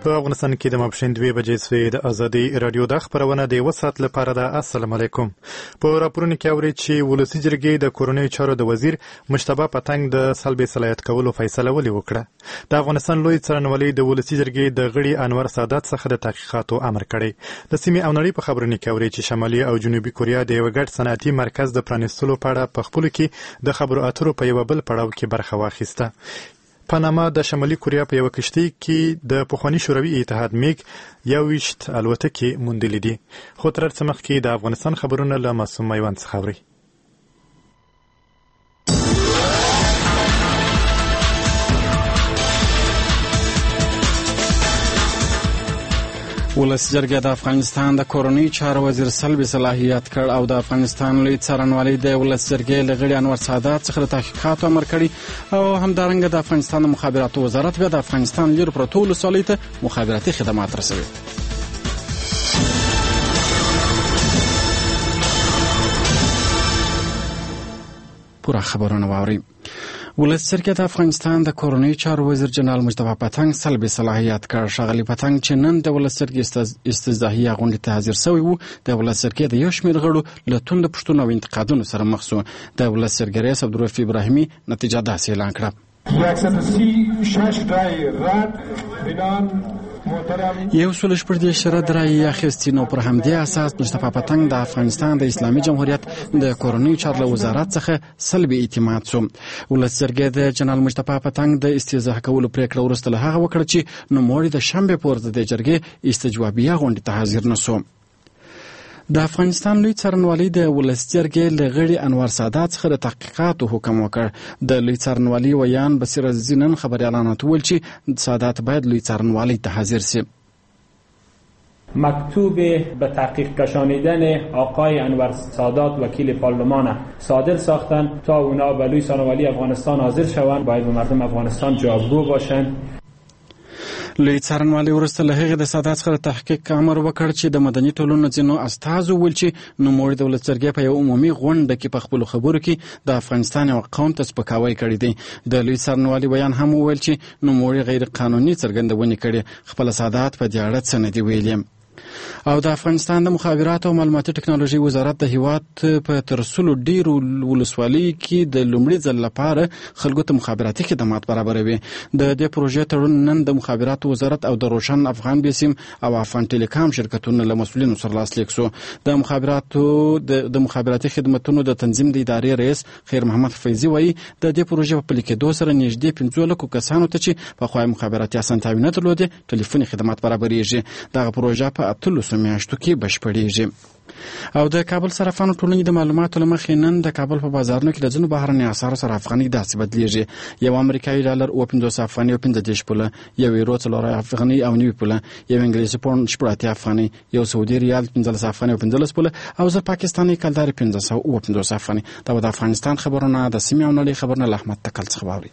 په افغانستان کې د ماپښین 2 بجې سوی د ازادي رادیو د خبرونه د وسات لپاره ده. السلام علیکم. په راپورونو کې اوري چې ولسی جرګې د کورونی چارو د وزیر مجتبی پتنګ د سلبي صلاحیت کولو فیصله ولې وکړه. د افغانستان لوی څارنوالي د ولسی جرګې د غړي انور سادات څخه د تحقیقاتو امر کړی. د سیمې او نړۍ په خبرونو کې اوري چې شمالي او جنوبي کوریا د یو ګډ صنعتي مرکز د پرانیستلو په اړه په خپل کې د خبرو اترو په یو بل پړاو کې برخه واخیسته. پاناما د شمالي کوریا په یو کشتۍ کې د پخوانی شوروي اتحاد میګ 21 الوتکې موندلې دي. خو تر څه مخکې د افغانستان خبرونه له معصوم میوند څخه اوري. ولسی جرګه د افغانستان د کورونی چارو وزیر سلبي صلاحیت کړ او د افغانستان لوی څارنوالي د ولسی جرګې له غړي انور سادات څخه د تحقیقاتو امر کړی او همدارنګه د افغانستان د مخابراتو وزارت بیا د افغانستان لیر پروتول ولسوالۍ ته مخابراتي خدمات رسوي. پورا خبرونه واوري. ولسی جرګې د افغانستان د کورونی چارو وزیر جنرال مجتبی پتنګ سلبي صلاحیت کړ. ښاغلي پتنګ چې نن د ولسی جرګې استزاهیه غونډې ته حاضر شوی و، د ولسی جرګې د یو شمېر غړو له توند پوښتنو او انتقادونو سره مخ شو. د ولسی جرګې رئیس عبدالرؤف ابراهیمي نتیجه داسې اعلان کړه: 136 رد یو سل شپږ رد رایې اخیستې. نو پر همدې اساس مجتبی پتنګ د افغانستان د اسلامي جمهوریت د کورونی چارو وزارت څخه سلبي اعتماد شو. ولسی جرګې د جنرال مجتبی پتنګ د استیضاح کولو پریکړه وروسته له هغه وکړه چې نوموړی د شنبې په ورځ د جرګې استجوابیه غونډې ته حاضر نه شو. د افغانستان لوی څارنوالي د ولسی جرګې له غړي انور سادات څخه د تحقیقاتو حکم وکړ. د لوی څارنوالي ویان بصیر عزیزي نن خبریالانو ته وویل چې سادات باید لوی څارنوالي ته حاضر شي. مکتوب به تحقیق کشانیدن آقای انور سادات وکیل پارلمان صادر ساختن تا اونا به لوی څارنوالي افغانستان حاضر شوند. باید به مردم افغانستان جوابگو باشند. لوی څارنوالي وروسته له هغې د سادات څخه تحقیق امر وکړ چې د مدني ټولنو ځینو استازو وویل چې نوموړي د ولسی جرګې په یو عمومي غونډه کې په خپلو خبرو کې د افغانستان یو قوم ته سپکاوی کړی دی. د لوی څارنوالي بیان هم وویل چې نوموړي غیر قانوني څرګندونې کړي. خپل سادات په دې اړه څه نه دي ویلي. او د افغانستان د مخابراتو او معلوماتي ټکنالوژي وزارت د هیواد په ترسلو ډیرو ولسوالیو کې د لومړي ځل لپاره خلکو ته مخابراتي خدمات برابروي. د دې پروژې تړون نن د مخابراتو وزارت او د روشن افغان بیسیم او افغان ټیلیکام شرکتونو له مسؤلینو سره لاسلیک شو. د مخابراتي خدماتو د تنظیم د ادارې رئیس خیر محمد فیضي وایي د دې پروژې په پلي کېدو سره نږدې 15 لکو کسانو ته چې پخوا مخابراتي اسانتیاوې نه درلودې ټلیفوني خدمات برابریږي. دغه پروژه په 13 میاشتو کې بشپړیږي. او د کابل صرافانو ټولنې د معلوماتو له مخې نن د کابل په بازارونو کې د ځینو بهرنیو اسعارو سره افغانۍ داسې بدلیږي: یو امریکایي ډالر 50 افغانۍ او 15 پوله، یو یورو 4 افغانۍ او 9 پوله، یو انګلیسي پوند 18 افغانۍ، یو سعودي ریال 15 افغانۍ او 15 پوله او زر پاکستاني کلدار 550 افغانۍ. دا د افغانستان خبرونه د سیمې او نړۍ خبرونه له احمد تکل څخه واوري.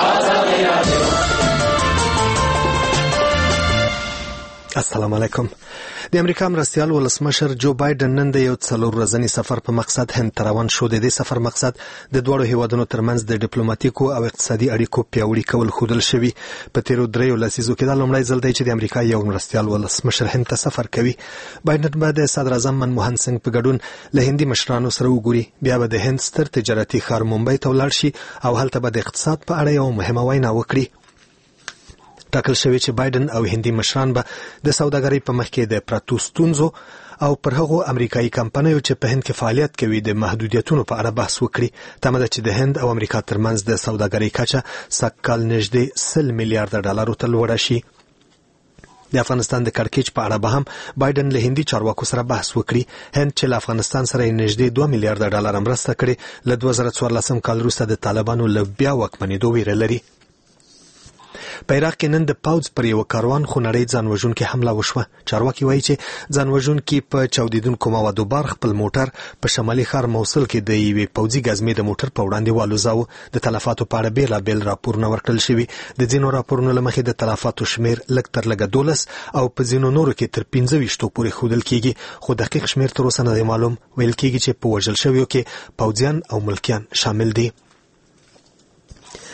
السلام علیکم. د امریکا مرستیال ولسمشر جو بایدن نن د یو 4 ورځني سفر په مقصد هند ته روان شو. د دې سفر مقصد د دوړو هیوادونو ترمنځ د ډیپلوماټیکو او اقتصادي اړیکو پیاوړي کول ښودل شوي. په تیرو 3 لسیزو کې دا لومړی ځل دی چې د امریکا یو مرستیال ولسمشر هند ته سفر کوي. بایدن به د صدر اعظم منموهن سنگ په ګډون له هندي مشرانو سره وګوري. بیا به د هند ستر تجارتي ښار ممبئی ته ولاړ شي او هلته به د اقتصاد په اړه یو مهمه وینا وکړي. ټاکل شوی چې بایدن او هندي مشران به د سوداګرۍ په مخ کې د پراتو ستونزو او پر هغو امریکایي کمپنیو چې په هند کې فعالیت کوي د محدودیتونو په اړه بحث وکړي. تمه ده چې د هند او امریکا ترمنځ د سوداګرۍ کچه سږکال نږدې 100 میلیارډ ډالرو ته لوړه شي. د افغانستان د کړکېچ په اړه به هم بایدن له هندي چارواکو سره بحث وکړي. هند چې له افغانستان سره نږدې 2 میلیارډ ډالر مرسته کړې، له 2014 کال وروسته د طالبانو له بیا واکمنېدو ویره لري. په عراق کې نن د پوځ پر یو کاروان خونړۍ ځانوژونکې حمله وشوه. چارواکي وایي چې ځانوژونکي په چاودېدونکو موادو بار خپل موټر په شمالي ښار موصل کې د یوې پوځي ګزمې د موټر په وړاندې والوزاوه. د تلفاتو په اړه بېلابېل راپورونه ورکړل شوي. د ځینو راپورونو له مخې د تلفاتو شمېر لږ تر لږه 12 او په ځینو نورو کې تر 15 پورې ښودل کېږي، خو دقیق شمېر تر اوسه نه دی معلوم. ویل کېږي چې په وژل شویو کې پوځیان او ملکیان شامل دي.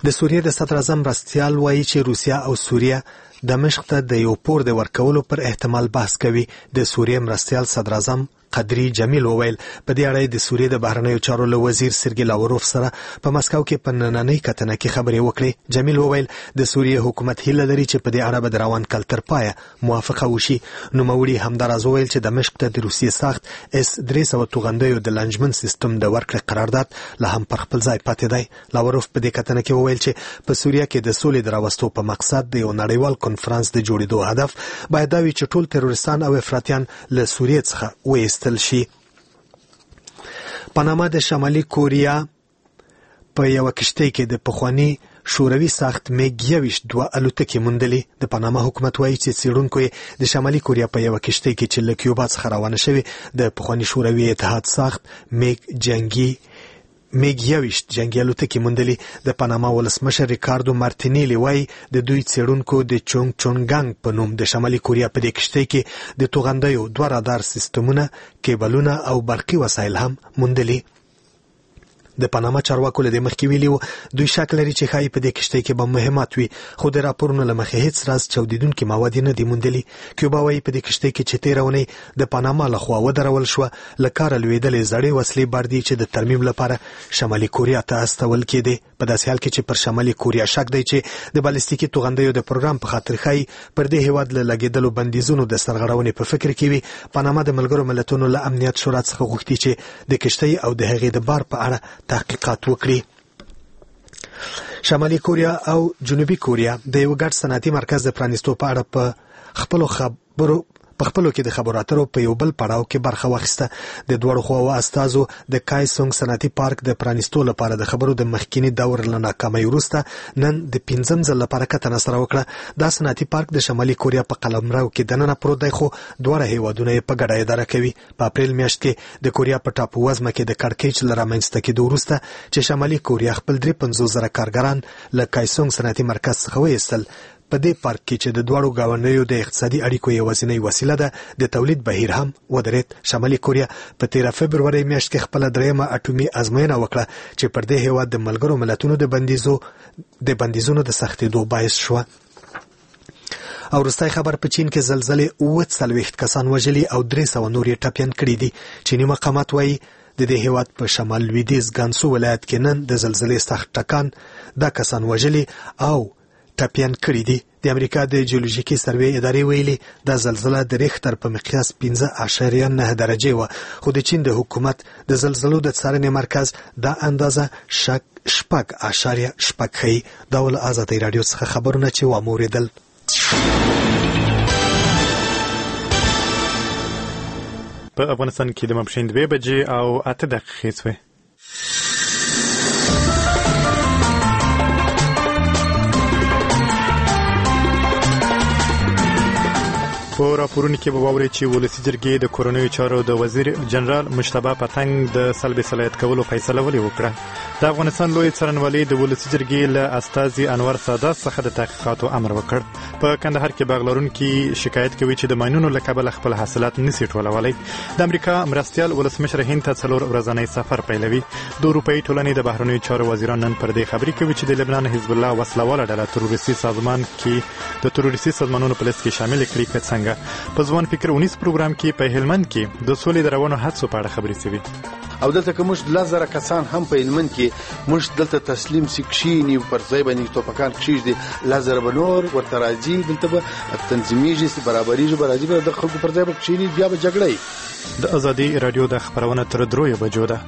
د سوریې د صدر اعظم مرستیال وایي چې روسیا او سوریه دمشق ته د یو پور د ورکولو پر احتمال بحث کوي. د سوریې مرستیال صدر اعظم قدری جمیل وویل په دې اړه د سوریې د بهرنیو چارو له وزیر سرګی لاوروف سره په مسکو کې په نننۍ کتنه کې خبرې وکړې. جمیل وویل د سوریې حکومت هیله لري چې په دې اړه به د روان کال تر پایه موافقه وشي. نوموړي همداراز وویل چې دمشق ته د روسیې ساخت S-300 توغندیو د لانجمن سیستم د ورکړې قرارداد لا هم پر خپل ځای پاتې دی. لاوروف په دې کتنه کې وویل چې په سوریه کې د سولې د راوستو په مقصد د یو نړیوال کنفرانس د جوړېدو هدف باید دا وي چې ټول تروریستان او افراطیان له سوریې څخه وایستل شي. پاناما د شمالي کوریا په یو کشتۍ کې د پخوانی شوروي ساخت میګ 21 دوه الوتکې موندلې. د پاناما حکومت وایي چې څېړونکو د شمالي کوریا په یو کشتۍ کې چې له کیوبا څخه روانه شوې د پخوانی شوروي اتحاد ساخت میګ 21 جنگي الوتکې موندلې. د پاناما ولسمشر ریکاردو مارتینیلی وایي د دوی څېړونکو د چونګ په نوم د شمالي کوریا په دې کشتۍ کې د توغندیو 2 رادار سیستمونه، کیبلونه او برقي وسایل هم موندلي. د پاناما چارواکو له دې مخکې ویلي دوی شک لري چې ښایي په دې کشتۍ کې به مهمات وي، خو د راپورونو له مخې هیڅ راز چاودېدونکي مواد نه دي موندلي. کیوبا وایي په دې کشتۍ کې چې تېره اونۍ د پاناما لخوا ودرول شوه له کاره لوېدلې زړې وسلې بار دي چې د ترمیم لپاره شمالي کوریا ته استول کېدې. په داسې حال کې چې پر شمالي کوریا شک دی چې د بالستیکي توغندیو د پروګرام په خاطر ښایي پر دې هیواد له لګېدلو بندیزونو د سرغړونې په فکر کې وي. پاناما د ملګرو ملتونو له امنیت شورا څخه غوښتي چې د کشتۍ او د هغې د بار په اړه تحقیقات وکړي. شمالي کوریا او جنوبي کوریا د یو ګډ صنعتي مرکز د پرانیستو په اړه په خپلو کې د خبرو اترو په یو بل پړاو کې برخه واخیسته. د دواړو خواو استازو د کایسونګ صنعتي پارک د پرانیستو لپاره د خبرو د مخکینی دور له ناکامۍ وروسته نن د 5م ځل لپاره کتنه سره وکړه. دا صنعتي پارک د شمالي کوریا په قلمرو کې دننه پروت دی، خو دواړه هیوادونه یې په ګډه اداره کوي. په اپریل میاشت کې د کوریا په ټاپو وزمه کې د کړکېچ له رامنځته کېدو وروسته چې شمالي کوریا خپل 53,000 کارګران له کایسونګ صنعتي مرکز څخه وایستل. په دې پارک کې چې د دواړو ګاونډیو د اقتصادي اړیکو یوازینۍ وسیله ده د تولید بهیر هم ودرېد. شمالي کوریا په 13 فبروري میاشت کې خپله 3مه اټومي ازموینه وکړه چې پر دې هیواد د ملګرو ملتونو د بندیزونو د سختېدو باعث شوه. او وروستی خبر په چین کې زلزلې 40 کسان وژلي او 300 نور یې ټپیان کړي دي. چینی مقامات وایي د دې هیواد په شمال لویدیځ ګانسو ولایت کې نن د زلزلې سخت ټکان دا کسان وژلي او ټپیان کړي دي. د امریکا د جیولوژیکي سروې ادارې ویلي دا زلزله د ریختر په مقیاس 5.9 درجې وه، خو د چین د حکومت د زلزلو د څارنې مرکز دا اندازه 6.6 ښیي. دا ول آزادۍ راډیو څخه خبرونه چې واوریدل. په افغانستان کې د ماپښین 2 بجې او 8 دقیقې شوې. په راپورونو کې به واورئ چې ولسي جرګې د کورنیو چارو د وزیر جنرال مجتبی پتنګ د سلب صلاحیت کولو فیصله ولې وکړه. د افغانستان لوی څارنوالۍ د ولسي جرګې له استازي انور سادات څخه د تحقیقاتو امر وکړ. په کندهار کې باغ لرونکي شکایت کوي چې د ماینونو له کبله خپل حاصلات نشي ټولولی. د امریکا مرستیال ولسمشر هند ته 4 ورځنی سفر پیلوي. د اروپایي ټولنې د بهرنیو چارو وزیران نن پر دې خبرې کوي چې د لبنان حزب الله وسلواله ډله تروریستي سازمان کې د تروریستي سازمانونو په لیست کې شامل کړي. که څنګه په ځوان فکر 19 پروګرام کې په هلمند کې د سولې د روانو هڅو په اړه خبرې شوې. او دلته که موږ 10,000 کسان هم په هلمند کې موږ دلته تسلیم سي کښینی پر ځای باندې توپکان کښیږدي 10,000 بنور ورته راځي دلته به تنظیمیږي برابرېږي د خلکو پر ځای به کښینی بیا به جګړه. د ازادي رادیو د خبرونه تر 3 بجو ده.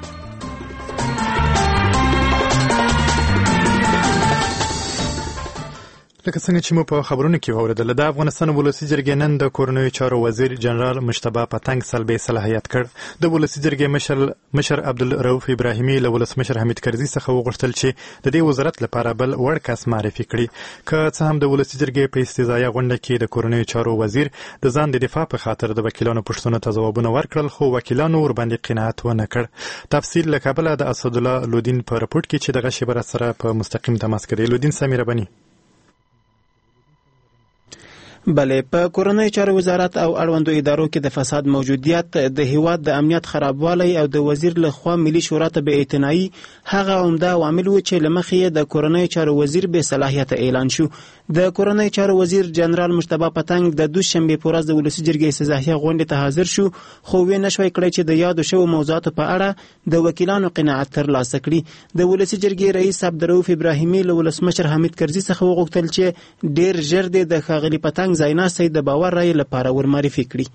لکه څنګه چې مو په خبرونو کې واوریدل، د افغانستان ولسي جرګې نن د کورنیو چارو وزیر جنرال مجتبی پتنګ سلبي صلاحیت کړ. د ولسي جرګې مشر عبدالرؤف ابراهیمي له ولسمشر حمید کرزي څخه وغوښتل چې د دې وزارت لپاره بل وړ کس معرفي کړي. که څه هم د ولسي جرګې په استیضاحیه غونډه کې د کورنیو چارو وزیر د ځان د دفاع په خاطر د وکیلانو پوښتنو ته ځوابونه ورکړل، خو وکیلانو ورباندې قناعت ونه کړ. تفصیل له کابله د اسدالله لودین په رپورټ کې چې دغه شیبه سره په مستقیم تماس کې دی. لودین سمیره بني. بله، په کورنۍ چارو وزارت او اړوندو ادارو کې د فساد موجودیت، د هیواد د امنیت خرابوالی او د وزیر لخوا ملي شورا ته بې اعتنایي هغه عمده عوامل و چې له مخې د کورنۍ چارو وزیر بې صلاحیته اعلان شو. د کورنۍ چارو وزیر جنرال مجتبی پتنګ د دوشنبې په ورځ د ولسي جرګې افتتاحیه غونډې ته حاضر شو، خو وی نشوی کړی چې د یادو شوو موضوعاتو په اړه د وکیلانو قناعت ترلاسه کړي. د ولسي جرګې رئیس عبدالرؤف ابراهیمي له ولسمشر حمید کرزي څخه وغوښتل چې ډیر ژر د ښاغلي پتنګ ځایناستی د باور رای لپاره ورمعرفي کړي.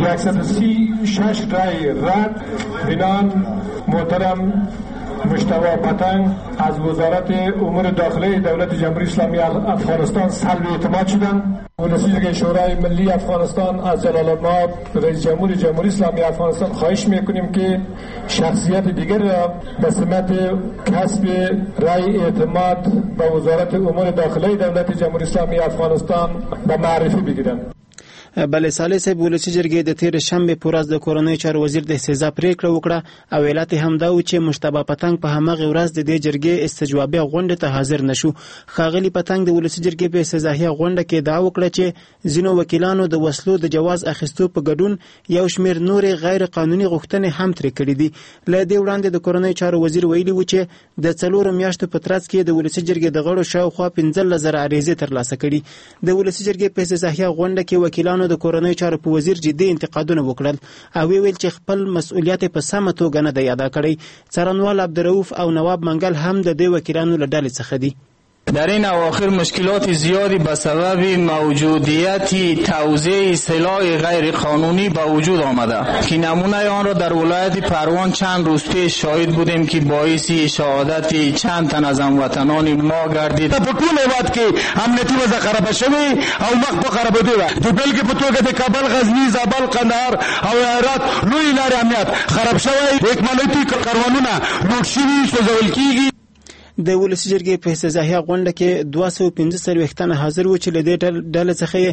یکصد شش رای رد بنان محترم مجتبی پتنگ از وزارت امور داخلی دولت جمهوری اسلامی افغانستان سلب اعتماد شدند. ولسی جرگه شورای ملی افغانستان از جلال آباد رئیس جمهور جمهوری اسلامی افغانستان خواهش میکنیم که شخصیت دیگر را به سمت کسب رای اعتماد به وزارت امور داخلی دولت جمهوری اسلامی افغانستان به معرفی بگیرند. بله، صالح صاحب ولسي جرګې د تیر شنبه په ورځ د کورنۍ چارو وزیر د استعزا پریکړه وکړه او علت هم دا و چې مجتبی پتنګ په همغه ورځ د دې جرګې استجوابي غونډه ته حاضر نشو. ښاغلي پتنګ د ولسي جرګې په استعزاهي غونډه کې دا وکړه چې ځینو وکیلانو د وسلو د جواز اخیستو په ګډون یو شمېر نورې غیر قانوني غوښتنې هم ترې کړې دي. له دې وړاندې د کورنۍ چارو وزیر ویلي و چې د 4 میاشتو په ترڅ کې د ولسي جرګې د غړو شاوخوا 15,000 عریضې ترلاسه کړي. د ولسي جرګې په استعزاهي غونډه کې وکیلانو د کورنۍ چارو په وزیر جدي انتقادونه وکړل او ویل چې خپل مسؤلیت په سمه توګه نه دی ادا کړی. څارنوال عبدالرؤف او نواب منګل هم د دې وکیلانو له ډلې څخه دي. در این اواخر مشکلات زیادی به سبب موجودیت توزیع سلاح غیر قانونی به وجود آمده که نمونه آن را در ولایت پروان چند روز پیش شاهد بودیم که باعث شهادت چند تن از هموطنان ما گردید. په ټول هیواد کې امنیتي وضع خرابه شوې او مخ په خرابېدو ده. د بېلګې په توګه د کابل، غزني، زابل، قندهار او هرات لوی لارې امنیت خراب شوی، اکمالاتي کاروانونه لوټ شوي، سوځول کېږي. د ولسي جرګې په استعزاهي غونډه کې 245 تنه حاضر و چې له دې ډلې څخه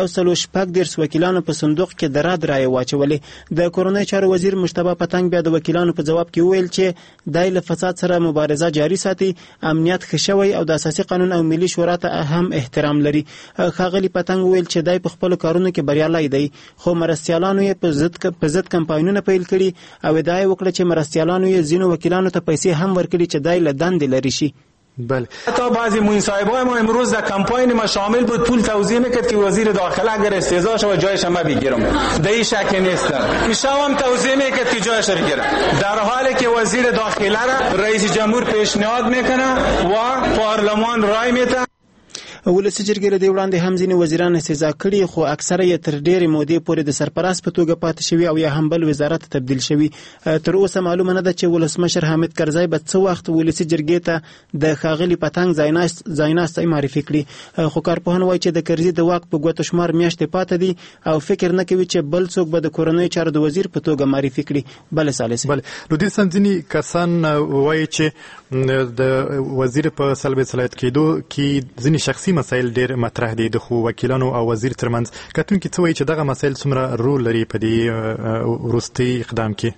116 وکیلانو په صندوق کې د رد رایې واچولې. د کورنۍ چارو وزیر مجتبی پتنګ بیا د وکیلانو په جواب کې وویل چې دای له فساد سره مبارزه جاري ساتي، امنیت ښه شوی او د اساسي قانون او ملي شورا ته هم احترام لري. ښاغلي پتنګ وویل چې دای په خپل کارونو کې بریالي دی، خو مرستیالانو یې په ضد کمپاینونه پیل کړي او ادعا وکړه چې مرستیالانو یې ځینو وکیلانو ته پیسې هم ورکړي چې دای له دندې لري. بله، حتی بعضی معین صاحبای ما امروز در کمپاین ما شامل بود، پول توزیع میکرد که وزیر داخله اگر استعزا شود جایش ما بگیرم. در این شک نیستم. ایشا هم توزیع میکرد که جایش بگیرم، در حالی که وزیر داخله را رئیس جمهور پیشنهاد میکنه و پارلمان رای میده. ولسي جرګې له دې وړاندې هم ځینې وزیران استعزا کړي، خو اکثره یې تر ډېرې مودې پورې د سرپرست په توګه پاتې شوي او یا هم بل وزارت ته تبدیل شوي. تر اوسه معلومه نه ده چې ولسمشر حامد کرزی به څه وخت ولسي جرګې ته د ښاغلي پتنګ ځایناستی معرفي کړي. خو کارپوهان وایي چې د کرزي د واک په ګوتو شمار میاشتې پاتې دي او فکر نه کوي چې بل څوک به د کورنۍ چارو د وزیر په توګه معرفي کړي. بله صالح، بله، نو دې ځینې کسان وایي چې د وزیر په سلب صلاحیت کېدو کې ځینې شخصي مسایل ډېر مطرح دي، د خو وکیلانو او وزیر ترمنځ کتونکي څه وایي چې دغه مسایل څومره رول لري په دې وروستي اقدام کې؟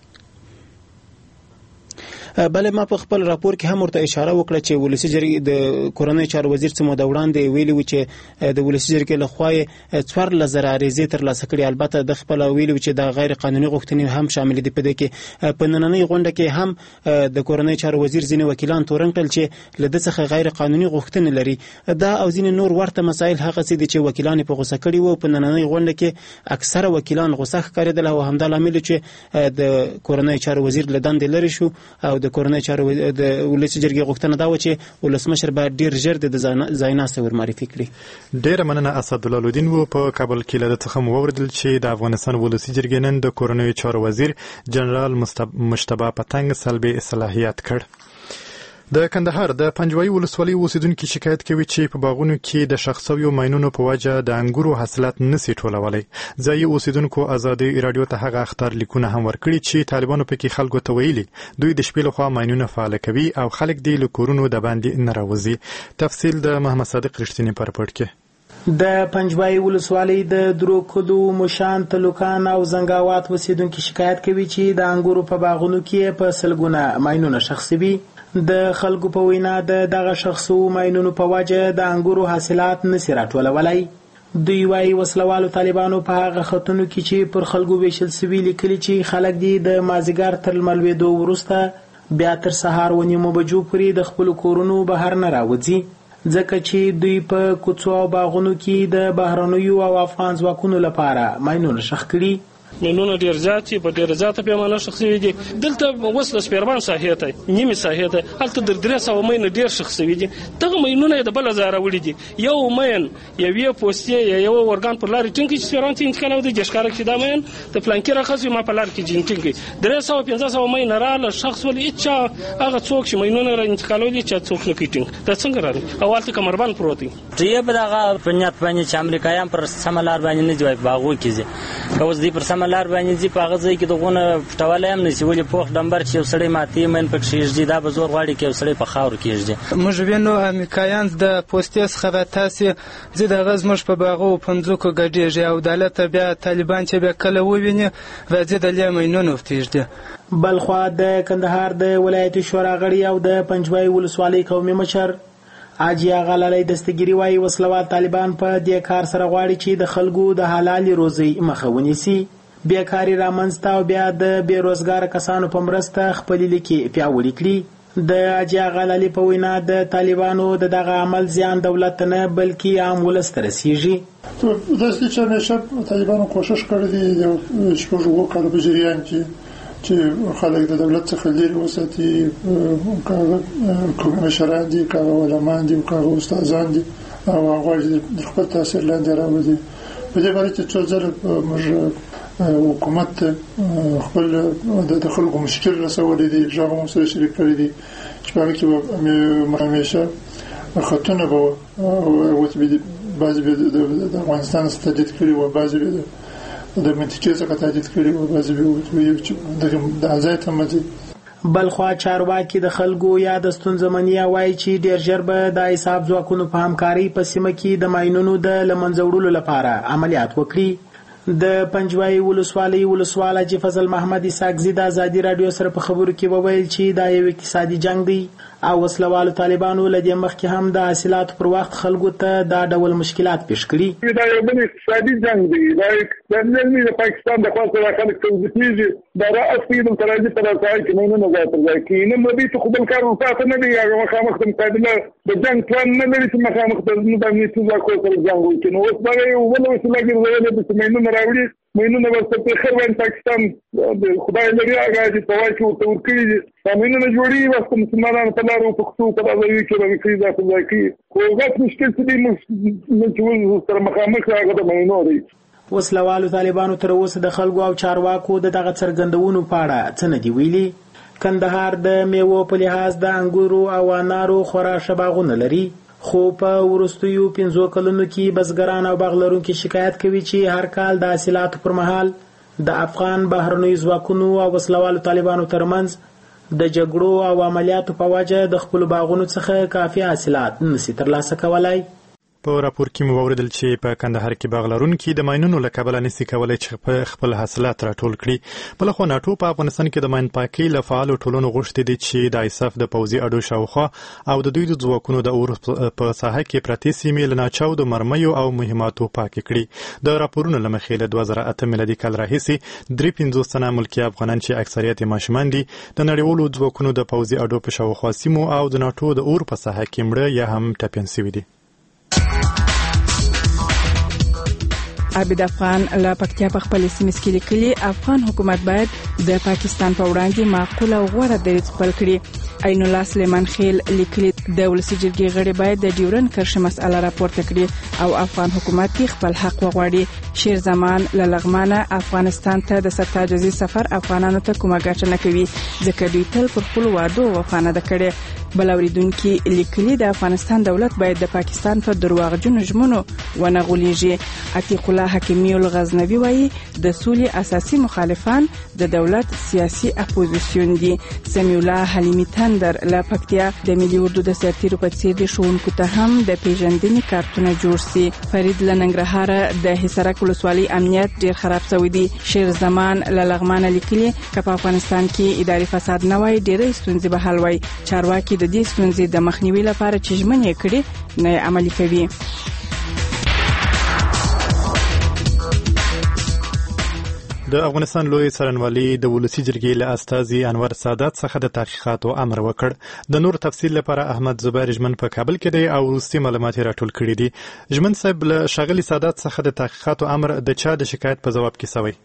بله، ما په خپل راپور کې هم ورته اشاره وکړه چې ولسي جرګې د کورنۍ چارو وزیر څه موده وړاندې ویلي و چې د ولسي جرګې لخوا یې 14,000 عریضې ترلاسه کړي. البته د خپل ویلي و چې د غیر قانوني غوښتنې هم شامل دي. په دې کې په نننۍ غونډه کې هم د کورنۍ چارو وزیر ځینې وکیلان تورن کړل چې له ده څخه غیر قانوني غوښتنې لري. دا او ځینې نور ورته مسایل هغه څه دي چې وکیلان په غوسه کړي وو. په نننۍ غونډه کې اکثره وکیلان غوسه ښکارېدل او همدا لامل چې د کورنۍ چارو وزیر له دندې لرې شو او د کورنۍ چارو د ولسي جرګې غوښتنه دا و چې ولسمشر باید ډیر ژر د ځایناستی ورمعرفي کړي. ډیره مننه. اسدالله لودین و په کابل کې له ده څخه مو واورېدل چې د افغانستان ولسي جرګې نن د کورنیو چارو وزیر جنرال مجتبی پتنګ سلبي صلاحیت کړ. د کندهار د پنجوایي ولسوالۍ اوسیدونکي شکایت کوي چې په باغونو کې د ښخ شویو ماینونو په وجه د انګورو حاصلات نسي ټولولی. ځایي اوسیدونکو ازادي راډیو ته هغه اخطارلیکونه هم ورکړي چې طالبانو پکې خلکو ته ویلي دوی د شپې لخوا ماینونه فعاله کوي او خلک دې له کورونو د باندې نه راوځي. تفصیل د محمد صادق رښتینی په رپورټ کې. د پنجوایي ولسوالۍ د دروکدو، مشان، تلوکان او زنګاوات اوسیدونکي شکایت کوي چې د انګورو په باغونو کې په سلګونه ماینونه ښخ شوي. د خلکو په وینا د دغه شخصو ماینونو په وجه د انګورو حاصلات نسی راټولولی. دوی وايي وسلوالو طالبانو په هغه خطونو کې چې پر خلکو ویشل سوي لیکلي چې خلک دي د مازیګر تر لملوېدو وروسته بیا تر سهار 9 بجو پورې د خپل کورونو بهر نه راوځي ځکه چې دوی په کوڅو او باغونو کې د بهرنیو او افغان ځواکونو لپاره ماینونه شخ کړي. مینونه ډیر زیات په ډیر زیاته پیمانه شخصي دي. دلته وسله سپیرمان ساحې ته نیمه ساحې ته هلته در 300 مین ډیر شخصي دي. دغه مینونه د بل زاره وړي دي. یو مین یو پوسټي یو ورګان پر لارې ټینګ چې سپیرمان ته انتقال ودی جشکار کې دا مین ته پلانکی راخصي ما په لار کې ټینګ 300 مین رااله شخص ولې اچا هغه څوک چې مینونه را انتقال ودی چې څوک نه کیټینګ دا څنګه راځي اولته کمربان پروت دي. ټیه په دغه پنځات باندې چې امریکایان پر سملار باندې نه جواب باغو کیږي کوز دی پر سملار باندې چې په غزي کې دغه پټواله هم نشي ولې پوخ ډمبر چې سړی ماتي من پک شيږي دا به زور غواړي کې سړی په خاور کېږي. موږ وینو امریکایان د پوسټیس خبرتاسي چې د غزمش په باغو پنځوکو ګډيږي او دولت بیا طالبان چې به کله وویني راځي د لیمینونو فتیږي. بلخوا د کندهار د ولایت شورا غړي او د پنجوای ولسوالۍ قومي مشر اجیا غلالي دستګيري وايي وسلوال طالبان په دې کار سره غواړي چې د خلکو د حلال روزي مخه ونیسي. بیکاری رامنځته او بیا د بیروزګار کسانو په مرسته خپل لیکي پیاوړي کړي. د اجیا غلالي په وینا د طالبانو دغه عمل زیان دولت نه بلکې عام ولس ته رسیږي. داسې چې همیشه طالبانو کوشش کړی دی د شپږ کالو په جریان چې خلک د دولت څخه لرې وساتي کوم مشران دي کاغه علماء دي کاغه استادان دي او هغه د خپل تاثیر لاندې راوړي. په دې باندې چې څو ځله موږ حکومت خپل د خلکو مشکل رسولې دي ژغه مو سره شریک کړی دي چې په کې همیشه خطونه به او بعضی د افغانستان ستدید کړي او بعضی د منطقې څخه تدید کړي او بعضی د ازایت مزي. بلخوا چارواکي د خلکو یا د ستونزمنیا وایي چې ډیر ژر به د حساب ځواکونو په همکاري په سیمه کې د ماینونو د لمنځوړلو لپاره عملیات وکړي. د پنجوای ولسوالۍ ولسوال حاجی فضل محمد اسحاقزي د ازادي رادیو سره په خبرو کې وویل چې دا یو اقتصادي جنگ دی او وسلوالو طالبانو له دې مخکې هم د حاصلاتو پر وخت خلکو ته دا ډول مشکلات پیښ کړي. دا یو بل اقتصادي جنگ دی. دا د پاکستان د خاصه خلک توزیعي دا راځي د ترازی پر ځای کې نه ځای پر ځای کې نه مبي ته خپل کار وساته نه دی هغه مخامخ د مقابله د جنگ پلان نه لري چې مخامخ د باندې څه ځکه سره جنگ وکړي. نو اوس دا یو بل وسیله ګرځولې د مینونو راوړي مینونه ورته په خیر باندې پاکستان د خدای لري هغه چې په واکه ورکړي دي مینونه جوړي واسطه مسلمانانو په لارو پښتو په دغه کې راوړي دا په ځکه کوغت مشکل څه دی موږ سره مخامخ هغه د مینو دی. وسلوالو طالبانو تر اوسه د خلکو او چارواکو دغه څرګندونو په اړه څه نه دی ویلي. کندهار د میوو په لحاظ د انګورو او انارو خورا شباغونه لري خو په ورستیو 15 کلونو کې بزګران او باغ لرونکي شکایت کوي چې هر کال د حاصلاتو پر مهال د افغان بهرنیو ځواکونو او وسلوالو طالبانو ترمنځ د جګړو او عملیاتو په وجه د خپل باغونو څخه کافي حاصلات نشي ترلاسه کولای. په راپور کې مو اوریدل چې په کندهار کې باغ لرونکي د ماینونو له کبله نشي کولای چې خپل حاصلات راټول کړي. بلخو ناټو په افغانستان کې د ماین پاکي له فعالو ټولنو غوښتي دي چې د ایساف د پوځي اډو شاوخوا او د دوی د ځواکونو د اور په ساحه کې پرتې سیمې له ناچاو د مرمیو او مهماتو پاکې کړي. د راپورونو له مخې له 2008 میلادي کال راهیسې 53 تنه ملکي افغانان چې اکثریت ماشومان دي د نړیوالو ځواکونو د پوځي اډو په شاوخوا سیمو او د ناټو د اور په ساحه کې مړه یا هم ټپیان شوي دي. عابد افغان له پکتیا په خپل سیمه کې لیکلي افغان حکومت باید د پاکستان په وړاندې معقول او غوره دریځ خپل کړي. عین الله سلیمان خیل لیکلي د ولسی جرګې غړي باید د ډیورن کرښې مسأله راپورته کړي او افغان حکومت خپل حق وغواړي. شیر زمان له لغمانه افغانستان ته د ستاجزي سفر افغانانو ته کومه ګټه نه کوي ځکه دوی تل پر خپل وعدو وفا نه کړي. بلوریدونکو لیکلي د افغانستان دولت باید د پاکستان په درواغجنو ژمنو ونه غولېږي. عتیق الله حکیمی الغزنوی وایي د سولې اساسي مخالفان د دولت سیاسي اپوزیسیون دي. سمیع الله حلیمی تندر له پکتیا د ملي اردو د سرتیرو په څیر د ښوونکو ته هم د پیژندنې کارتونه جوړ سي. فرید له ننګرهار د حصارک ولسوالۍ امنیت ډیر خراب شوی دی. شیر زمان له لغمانه لیکلي که په افغانستان کې اداري فساد نه وای ډېرې ستونزې به حل وای. چارواکي د دې ستونزې د مخنیوي لپاره چې ژمنې کړي نه عملي کوي. د افغانستان لوی څارنوالي د ولسی جرګې له استازي انور سادات څخه د تحقیقاتو امر وکړ. د نور تفصیل لپاره احمد زبیر ژمن په کابل کې دی او وروستي معلومات راټول کړي دي. ژمن صاحب له ښاغلي سادات څخه د تحقیقاتو امر د چا د شکایت په جواب کې سوی؟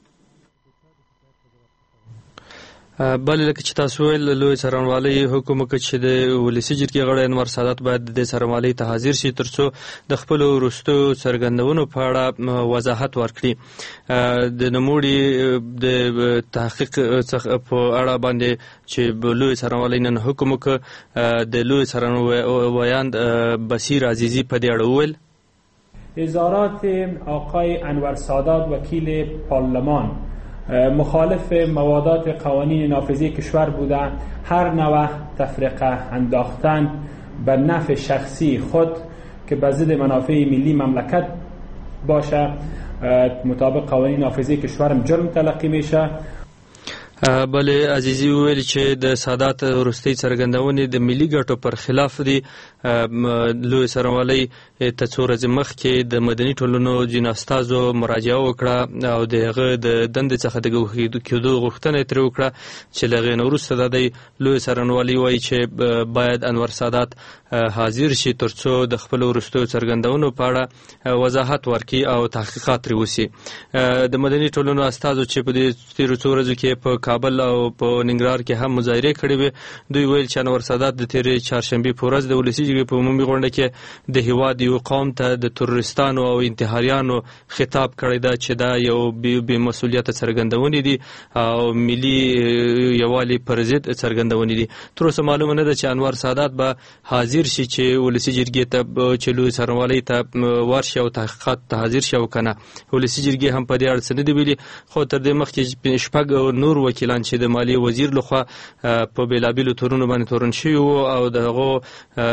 بل لکه چې تاسو ویل لوی څارنوالي حکم وکړ چې د ولسی جرګې غړی انور سادات باید د څارنوالۍ ته حاضر شي ترڅو د خپل وروستو څرګندونو په اړه وضاحت ورکړي. د نوموړي د تحقیق څخه په اړه باندې چې لوی څارنوالۍ نن حکم وکړ د لوی څارنوایان بصیر عزیزی په دې اړه وویل اظهارات آقای انور سادات وکیل پارلمان مخالف موادات قوانین نافذه کشور بوده، هر نوع تفرقه انداختن به نفع شخصی خود که به ضد منافع ملی مملکت باشه مطابق قوانین نافذه کشورم جرم تلقی میشه. بله عزیزی ویل چې د سادات وروستۍ څرګندونې د ملي ګټو پر خلاف دي. لوی څارنوالۍ ته څو ورځې مخکې د مدني ټولنو ځینو استازو مراجعه وکړه او د هغه د دندې څخه د ګوښه کېدو غوښتنه یې ترې وکړه چې له هغې نه وروسته د دی لوی څارنوالۍ وایي چې باید انور سادات حاضر شي ترڅو د خپلو وروستیو څرګندونو په اړه وضاحت ورکړي او تحقیقات ترې وشي. د مدني ټولنو استازو چې په دې تېرو څو ورځو کې په کابل او په ننګرهار کې هم مظاهرې کړې وې دوی ویل چې انور سادات د تېرې چهارشنبې په ورځ د ولسي جرګې په عمومي غونډه کې د هېواد یو قوم ته د تروریستانو او انتحاریانو خطاب کړی ده چې دا یو بې مسؤلیته څرګندونې دي او ملي یووالي پر ضد څرګندونې دي. تر اوسه معلومه نه ده چې انور سادات به حاضر شي چې ولسي جرګې ته چې لوی څارنوالۍ ته ورشي او تحقیقات ته حاضر شي او که نه. ولسي جرګې هم په دې اړه څه نه دي ویلي خو تر دې مخکې شپږ نور وکیلان چې د مالیې وزیر لخوا په بېلابېلو تورونو باندې تورن شوي وو او د هغو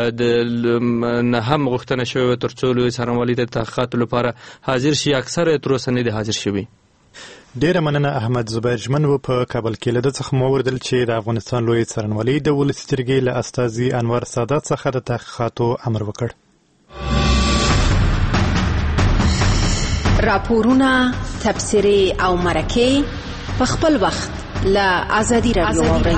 نه هم غوښتنه شوې وه تر څو لوی څارنوالۍ ته د تحقیقاتو لپاره حاضر شي. اکثره یې تر اوسه نه دي حاضر شوي. ډیره مننه احمد زبیر ژمن و په کابل کې. له ده څخه مو واوریدل چې د افغانستان لوی څارنوالۍ د ولسي جرګې له استازي انور سادات څخه د تحقیقاتو امر وکړ. راپورونه، تبصرې او مرکې په خپل وخت له آزادي رادیو واورئ.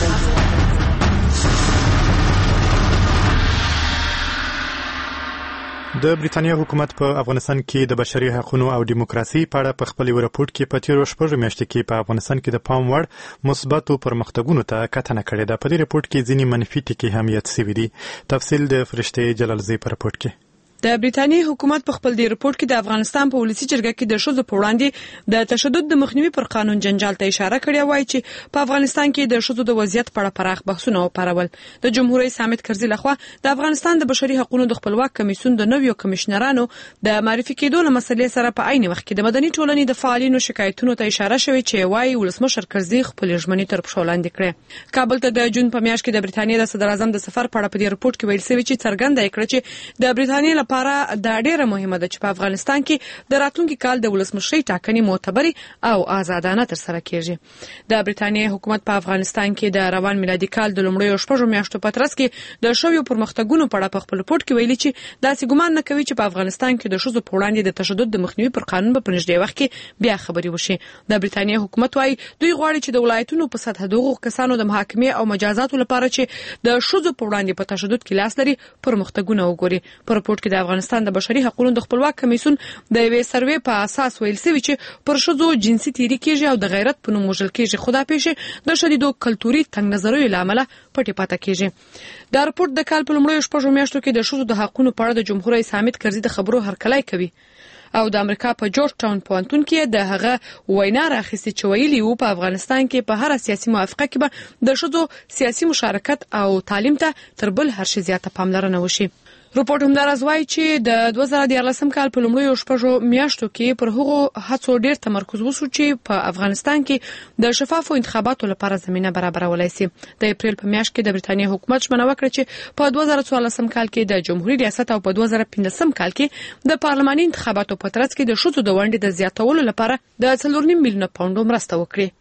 د بریتانیا حکومت په افغانستان کې د بشري حقوقو او دیموکراسي په اړه په خپل راپور کې په تیرو شپږو میاشتو کې په افغانستان کې د پام وړ مثبتو پرمختګونو ته کتنه کړې ده. په دې راپور کې ځینې منفي ټکي هم یاد شوي دي. تفصیل د فرشته جلالزی په راپور کې. د بریتانیې حکومت په خپل دی رپورت کې د افغانستان په ولسی جرګه کې د ښځو په وړاندې د تشدد د مخنیوي پر قانون جنجال ته اشاره کړې وای چې په افغانستان کې د ښځو د وضعیت په اړه پراخ بحثونه وپارول. د جمهور رئیس حامد کرزي لخوا د افغانستان د بشري حقوقو د خپلواک کمیسیون د نویو کمشنرانو د معرفي کېدو له مسلې سره په عین وخت کې د مدني ټولنې د فعالینو شکایتونو ته اشاره شوې چې وای ولسمشر کرزي خپل ژمنې تر پښو لاندې کړې. کابل ته د جون په میاشت کې د بریتانیې د صدر اعظم د سفر په اړه په دې رپورت کې ویل شوی چې څرګنده کړه چې د بریتانیې لپاره د ډېره مهمه ده چې په افغانستان کې د راتلونکي کال د ولسمشرۍ ټاکنې معتبرې او آزادانه ترسره کیږي. د بریتانیې حکومت په افغانستان کې د روان میلادي کال د لومړیو شپږو میاشتو په ترڅ کې د شویو پرمختګونو په اړه په خپل رپورت کې ویلي چې داسې ګمان نه کوي چې په افغانستان کې د ښځو په وړاندې د تشدد د مخنیوي پر قانون په نږدې وخت کې بیا خبرې وشي. د بریتانیې حکومت وايي دوی غواړي چې د ولایتونو په سطح د حقوقو کسانو د محاکمې او مجازاتو لپاره چې د ښځو په وړاندې په تشدد کې لاس لري پرمختګونه وګوري. په رپورت کې د افغانستان د بشري حقوقو د خپلواک کمیسیون د یوې سروې په اساس ویل شوی چې پر ښځو جنسي تیری کیږي او د غیرت په نوم وژل کیږي. خو دا پیښې د شدیدو کلتوري تنګ نظریو له امله پټې پاتې کیږي. دا رپورت د کال په لومړیو شپږو میاشتو کې د ښځو د حقوقو په اړه د جمهور رئیس حامد کرزي د خبرو هرکلی کوي او د امریکا په جورج ټاون پوهنتون کې د هغه وینا راخیستې چې ویلي وو په افغانستان کې په هر سیاسي موافقه کې به د ښځو سیاسي مشارکت او تعلیم ته تر بل هر شي زیاته پاملرنه وشي. رپورت هم دا راځي چې د 2014 کال په لومړیو شپږو میاشتو کې پر هغو هڅو ډیر تمرکز وشو چې په افغانستان کې د شفافو انتخاباتو لپاره زمينه برابرولای شي. د اپریل په میاشت کې د بریتانیې حکومت ژمنه وکړه چې په 2014 کال کې د جمهوریت ریاست او په 2015 کال کې د پارلماني انتخاباتو په ترڅ کې د ښځو د ونډې د زیاتولو لپاره د 4.5 میلیون پاونډ مرسته وکړي.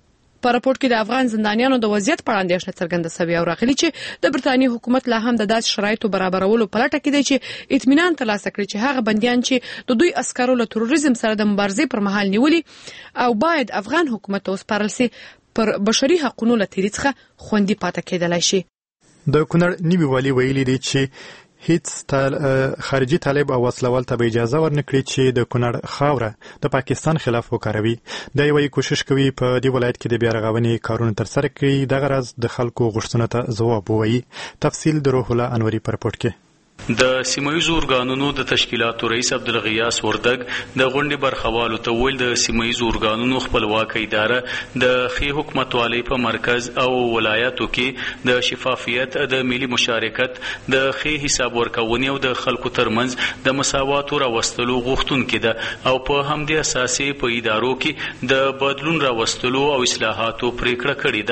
په راپورټ کې د افغان زندانیانو د وضعیت په اړه اندېښنه څرګنده شوې او راغلي چې د برتانیې حکومت لا هم د داسې شرایطو برابرولو په لټه کې دی چې اطمینان ترلاسه کړي چې هغه بندیان چې د دوی عسکرو له تروریزم سره د مبارزې پر مهال نیولي او باید افغان حکومت ته وسپارل شي پر بشري حقوقو له تیری څخه خوندي پاتې کېدلای شي. د کونړ نیوي والي ویلي دی چې هیڅ خارجي طالب او وسلوال ته اجازه ورنکړي چې د کونړ خاوره د پاکستان خلاف وکاروي. دا یوه کوشش کوي په دې ولایت کې د بیا رغونې کارونه ترسره کړي. دغه راز د خلکو غوښتنو ته ځواب ووایي. تفصیل د روح الله انوري په رپورټ کې. د سیمایي ارګانونو د تشکیلاتو رئیس عبدالغیاس وردګ د غونډې برخوالو ته ویل د سیمایي ارګانونو خپلواکه اداره د ښې حکومتوالۍ په مرکز او ولایاتو کې د شفافیت، د ملي مشارکت، د ښې حساب ورکونې او د خلکو ترمنځ د مساواتو راوستلو غوښتونکې ده او په همدې اساس په ادارو کې د بدلون راوستلو او اصلاحاتو پریکړه کړې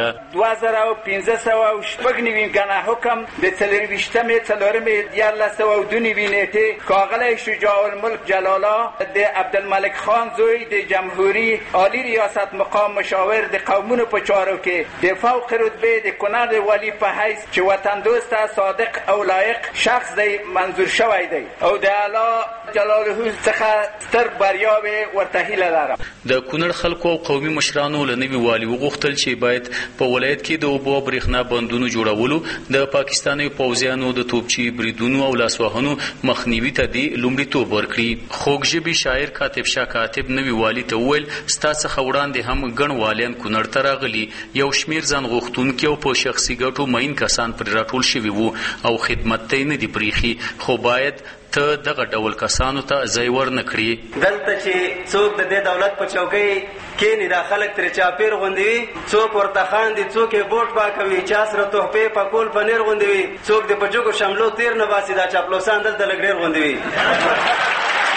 ده. 2596 ګڼه حکم د 24 1902 نیټه کاغله شجاع الملک جلالا د عبدالملک خان زوی د جمهوری عالی ریاست مقام مشاور د قومونو په چارو کې د فوق رتبه د کونړ ولی په حیث چې وطن دوست، صادق او لایق شخص دی منظور شوی دی او د الله جلاله څخه ستر بریا ورته هیله لرم. د کونړ خلکو او قومي مشرانو له نوي والي وغوښتل چې باید په ولایت کې د اوبو برېښنا بندونو جوړولو، د پاکستاني پوځیانو د توپچي بریدونو او لاسوهنو مخنیوي ته دی لومړیتوب ورکړي. خوږژبي شاعر کاتب شاه کاتب نوي والي ته وویل ستا څخه وړاندې هم ګڼ والیان کونړ ته راغلي، یو شمېر ځان غوښتونکي او په شخصي ګټو مین کسان پرې راټول شوي وو او خدمت ته یې نه دي پرېښي، خو باید ته دغه ډول کسانو ته ځای ورنه کړي. دلته چې څوک د دې دولت په چوکۍ کېني دا خلک ترې چاپېر غوندې وي، څوک ورته خاندي، څوک یې بوټ پاکوي، چا سره تحفې پکول پنیر غوندې وي، څوک د په جګو شملو تیر نه باسي، دا چاپلوسان دلته لږ ډېر غوندې وي.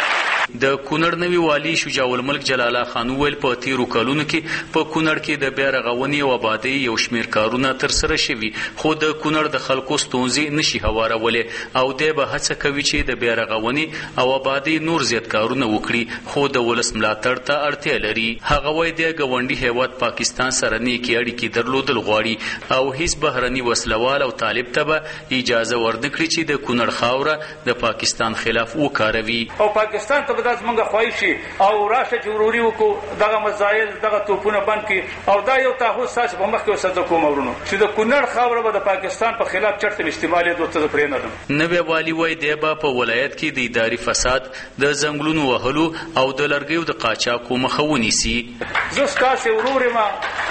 د کونړ نوي والي شجاع الملک جلاله خان ویل په تیرو کلونو کې په کونړ کې د بیا رغونې او آبادۍ یو شمېر کارونه ترسره شوي، خو د کونړ د خلکو ستونزې نشي هوارولی او دی به هڅه کوي چې د بیا رغونې او آبادۍ نور زیات کارونه وکړي، خو د ولس ملاتړ ته اړتیا لري. هغه وایي د ګاونډي هیواد پاکستان سره نیکې اړیکې درلودل غواړي او هیڅ بهرني وسلوال او طالب ته به اجازه ورنکړي چې د کونړ خاوره د پاکستان خلاف وکاروي. او پاکستان ته دا زمونږ خواهش شي او راشه چې وروري وکړو، دغه مزایل دغه توپونه بند کړي او دا یو تعهد ستاسو په مخ کې وساته کوم ورونو چې د کونړ خاوره به د پاکستان په خلاف چرته استعمالي دوته پرې نه ده. نوی والي وایي دی به په ولایت کې د اداري فساد، د ځنګلونو وهلو او د لرګیو د قاچاقو مخه ونیسي. زه ستاسو ورور یم،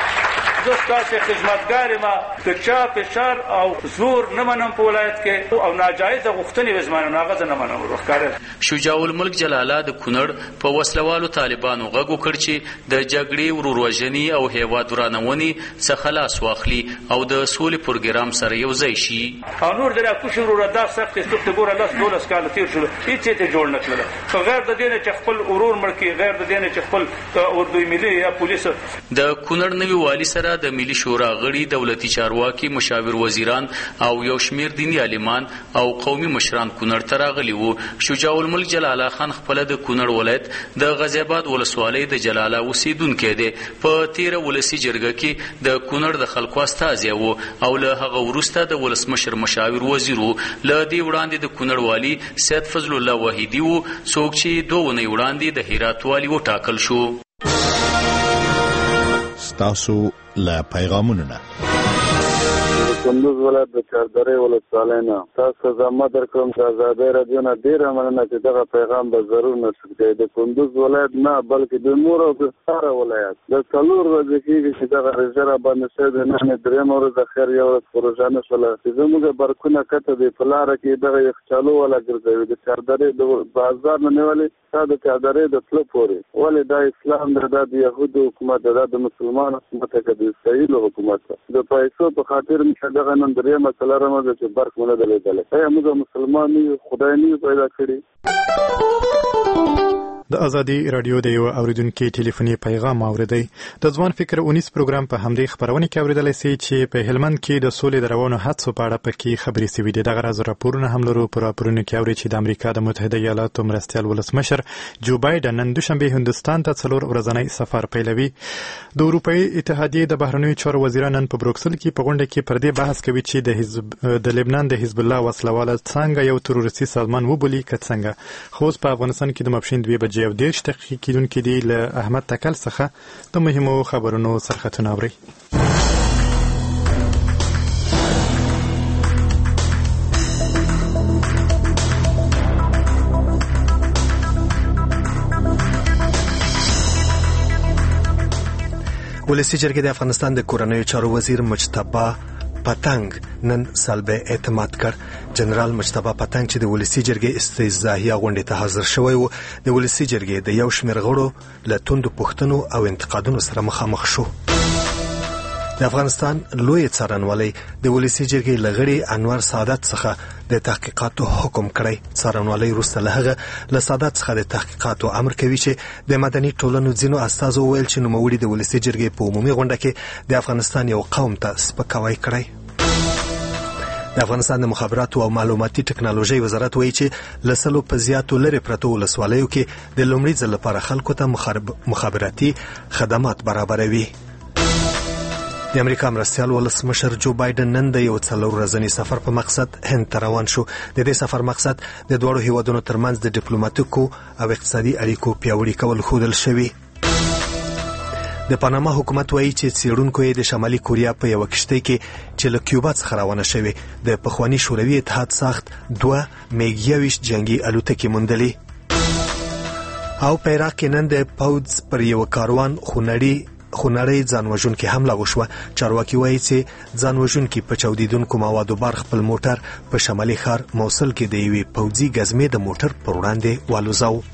زه ستاسو خدمتګار یم، که چا فشار او زور نه منم په ولایت کې او ناجایزه غوښتنې وزمانه هغه زه نه منم. شجاع الملک جلاله د کونړ په وسلوالو طالبانو غږ وکړ چې د جګړې، ورور-وژنې او هیواد ورانونې څخه لاس واخلي او د سولې پروګرام سره یو ځای شي. او نور د راکوشي وروره دا سختې سختې ګوره 10-12 کاله تېر شول، هېڅ یې جوړ نه کړله، غیر د دې نه چې خپل ورور مړ کړي، غیر د دې نه چې خپل اردوی ملي یا پولیس. د کونړ نوي والي سره د ملي شورا غړي، دولتي چارواکي، مشاور وزیران او یو شمېر دیني عالمان او قومي مشران کونړ ته راغلي وو. شجاع الملک جلاله خان خپل د کونړ ولایت د غازی آباد ولسوالۍ د جلاله اوسیدونکی دی. په تیره ولسي جرګه کې د کونړ د خلکو استازی و او له هغه وروسته د ولسمشر مشاور وزیر و. له دې وړاندې د کونړ والي سید فضل الله وحیدي و، څوک چې 2 اونۍ وړاندې د هرات والي وټاکل شو. ستاسو له پیغامونو نه کندوز ولایت د چاردرې ولسوالۍ نه تاسو زما درکوم چې آزادۍ راډیو نه ډېره مننه چې دغه پیغام به ضرور نشر کړئ. د کندوز ولایت نه بلکې د نور او د ساره ولایت د 4 ورځې کېږي چې دغه رژه راباندې شوې د نن درېیمه ورځ اخر یو ورځ پروژه نه شوله چې زموږ برکونه کته دی په لاره کې دغه یخچالو والا ګرځوي د چاردرې د بازار نه نیولې تا د چاردرې د تله پورې ولې دا اسلام دی، دا د یهودو حکومت دی، دا د مسلمان حکومت دی، د اسرائیلو حکومت دی. د پیسو په خاطر دغه نن درېیمه څلورمه ده چې برق مو نه دی لیدلی. آیا موږ مسلمان نه یو؟ خدای نه یو پیدا کړي؟ د ازادي رادیو د یو اوریدونکو ټلیفوني پیغام اوریدي د ځوان فکر 19 پروګرام په همدې خبرونه کې اوریدل شي چې په هلمند کې د سولې د روانو هڅو په اړه پکې خبرې شوې دي. دغه راز راپورونه هم لرو پر راپورونه کې اوري چې د امریکا د متحده ایالاتو مرستیال ولسمشر جو بایدن نن دوشنبه هندستان ته 4 ورځنی سفر پیلوي. د اروپאי اتحادیې د بهرنیو چارو وزیران نن په بروکسل کې په غونډه کې پر دې بحث کوي چې د لبنان د حزب الله وسلواله څنګه یو تروریستي سازمان وبولي کڅنګه. خو په افغانستان کې د ماپښین 2 بجې او 10 دقیقې کېدونکې دی له احمد تکل څخه د مهمو خبرونو سرخطونه اوري. ولسی جرګې د افغانستان د کورنیو چارو وزیر مجتبی پتنګ نن سلبه اعتماد کړ. جنرال مجتبی پتنګ چې د ولسی جرګې استثنائي غونډې ته حاضر شوی و، د ولسی جرګې د یو شمېر غړو له توندو پوښتنو او انتقادونو سره مخامخ شو. د افغانستان لوی څارنوالۍ د ولسی جرګې لغړي انور سعادت څخه د تحقیقاتو حکم کړی. څارنوالۍ وروسته له هغه له سعادت څخه د تحقیقاتو امر کوي چې د مدني ټولنو ځینو استازو ویل چې نوموړي د ولسی جرګې په عمومي غونډه کې د افغانستان یو قوم ته سپکاوی کړی. د افغانستان د مخابراتو او معلوماتي ټکنالوژي وزارت وایي چې لسلو په زیاتو لري پرتو ولسوالیو کې د لومړي ځل لپاره خلکو ته مخابراتي خدمات برابروي. د امریکا مرستیال ولسمشر جو بایدن نن د یو 4 ورځني سفر په مقصد هند ته روان شو. د دې سفر مقصد د دوړو هیوادونو ترمنځ د ډیپلوماټیکو او اقتصادي اړیکو پیاوړي کول ښودل شوی. د پاناما حکومت وایي چې څېړونکو یې د شمالي کوریا په یو کشتۍ کې چې له کیوبا څخه روانه شوې د پخواني شوروي اتحاد ساخت 2 میګ 21 جنگي الوتکې موندلې. او په عراق کې نن د پوځ پر یو کاروان خونړۍ ځانوژونکې حمله وشوه. چارواکي وایي چې ځانوژونکي په چاودیدونکو موادو بار خپل موټر په شمالي ښار موصل کې د یوې پوځي ګزمې د موټر پر وړاندې والوزاو.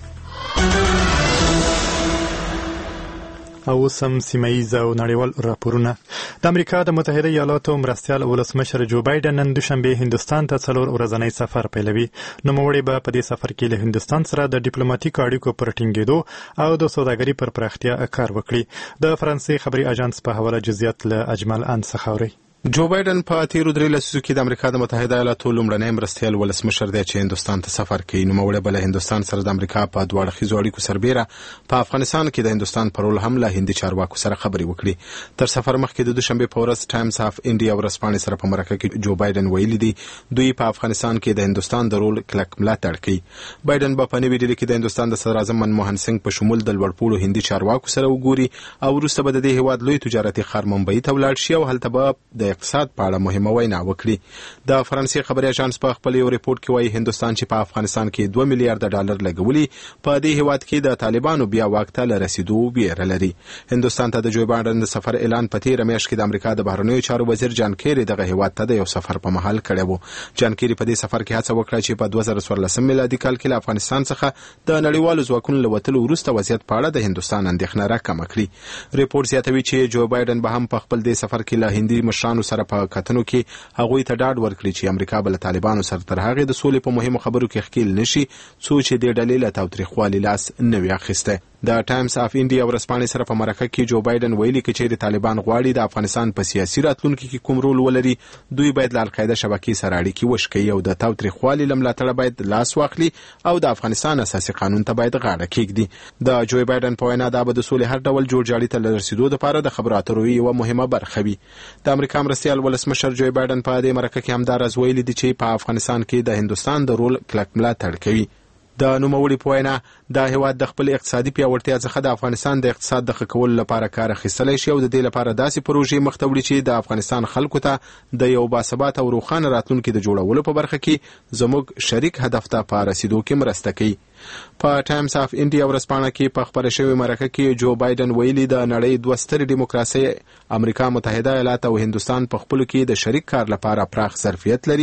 او سم سیمایي او نړیوال راپورونه. د امریکا د متحده ایالاتو مرستیال ولسمشر جو بایدن نن دوشنبه هندستان ته 4 ورځنی سفر پیلوي. نوموړي به په دې سفر کې له هندستان سره د ډیپلوماټیک اړیکو پر ټینګېدو او د سوداګرۍ پر پراختیا کار وکړي. د فرانسې خبري اژانس په حواله جزئیات له اجمل ان څخه اوري. جو بایدن په تیرو 3 لسیزو کې د امریکا د متحده ایالاتو لومړنی مرستیال ولسمشر دی چې هندستان ته سفر کوي. نوموړی به له هندستان سره د امریکا په دوه اړخیزو اړیکو سربیره په افغانستان کې د هندستان پر رول هم له هندي چارواکو سره خبرې وکړي. تر سفر مخکې د دوشنبه په ورځ ټایمز اف انډیا ورځپاڼې سره په مرکه کې جو بایدن ویلي دی دوی په افغانستان کې د هندستان د رول کلک ملاتړ کوي. بایدن په پنځه ویډیو کې د هندستان د صدر اعظم منموهن سنگ په شمول د لوړپوړو هندي چارواکو سره وګوري او وروسته به د دې هیواد لوی تجارتي ښار ممبئی ته ولاړ شي او هلته به د اقتصاد په اړه مهمه وینا وکړي. د فرانسې خبري اژانس په خپل یو ریپورت کې وایي هندستان چې په افغانستان کې 2 میلیارډ ډالر لګولي په دې هیواد کې د طالبانو بیا واک ته رسیدو ویره لري. هندستان ته د جو بایدن د سفر اعلان په تیر میاشت کې د امریکا د بهرنیو چارو وزیر جان کیری دغه هیواد ته د یو سفر په محل کړی وو. جان کیری په دې سفر کې هڅه وکړه چې په 2014 میلادي کال کې له افغانستان څخه د نړیوالو ځواکونو له وتلو وروسته وضعیت په اړه د هندستان اندېښنه راکمه کړي. ریپورت زیاتوي چې جو بایدن به هم په خپل دې سفر کې له هندي مشرانو سره په کتنو کې هغوی ته ډاډ ورکړي چې امریکا به له طالبانو سره تر هغې د سولې په مهمو خبرو کې ښکیل نشي څو چې دې ډلې له تاوتریخوالي لاس نه وي اخیستی. د ټایمز اف انډیا ورځپاڼې سره په مرکه کې جو بایدن ویلي چې د طالبان غواړي د افغانستان په سیاسي راتلونکي کې کوم رول ولري دوی باید له القاعده شبکې سره اړیکې وشکوي او د تاوتریخوالي له ملاتړه باید لاس واخلي او د افغانستان اساسي قانون ته باید غاړه کېږدي. د جو بایدن په وینا دا به د سولې هر ډول جوړجاړي ته رسیدو لپاره د خبرو اترو یوه مهمه برخه وي. د امریکا مرستیال ولسمشر جو بایدن په دې مرکه کې هم دا راز ویلي دی چې په افغانستان کې د هندستان د رول کلک ملاتړ کوي. د نوموړي په وینا د هیواد د خپل اقتصادي پیاوړتیا څخه د افغانستان د اقتصاد د ښه کولو لپاره کار اخیستلی شي او د دې لپاره داسې پروژې مخ ته وړي چې د افغانستان خلکو ته د یو باثباته او روښانه راتلونکي د جوړولو په برخه کې زموږ شریک هدف ته په رسیدو کې مرسته کوي. په ټایمز اف انډیا ورځپاڼه کې په خبره شوې مرکه کې جو بایدن ویلي د نړۍ 2 سترې دیموکراسۍ امریکا متحده ایالات او هندستان په خپلو کې د شریک کار لپاره پراخ ظرفیت لري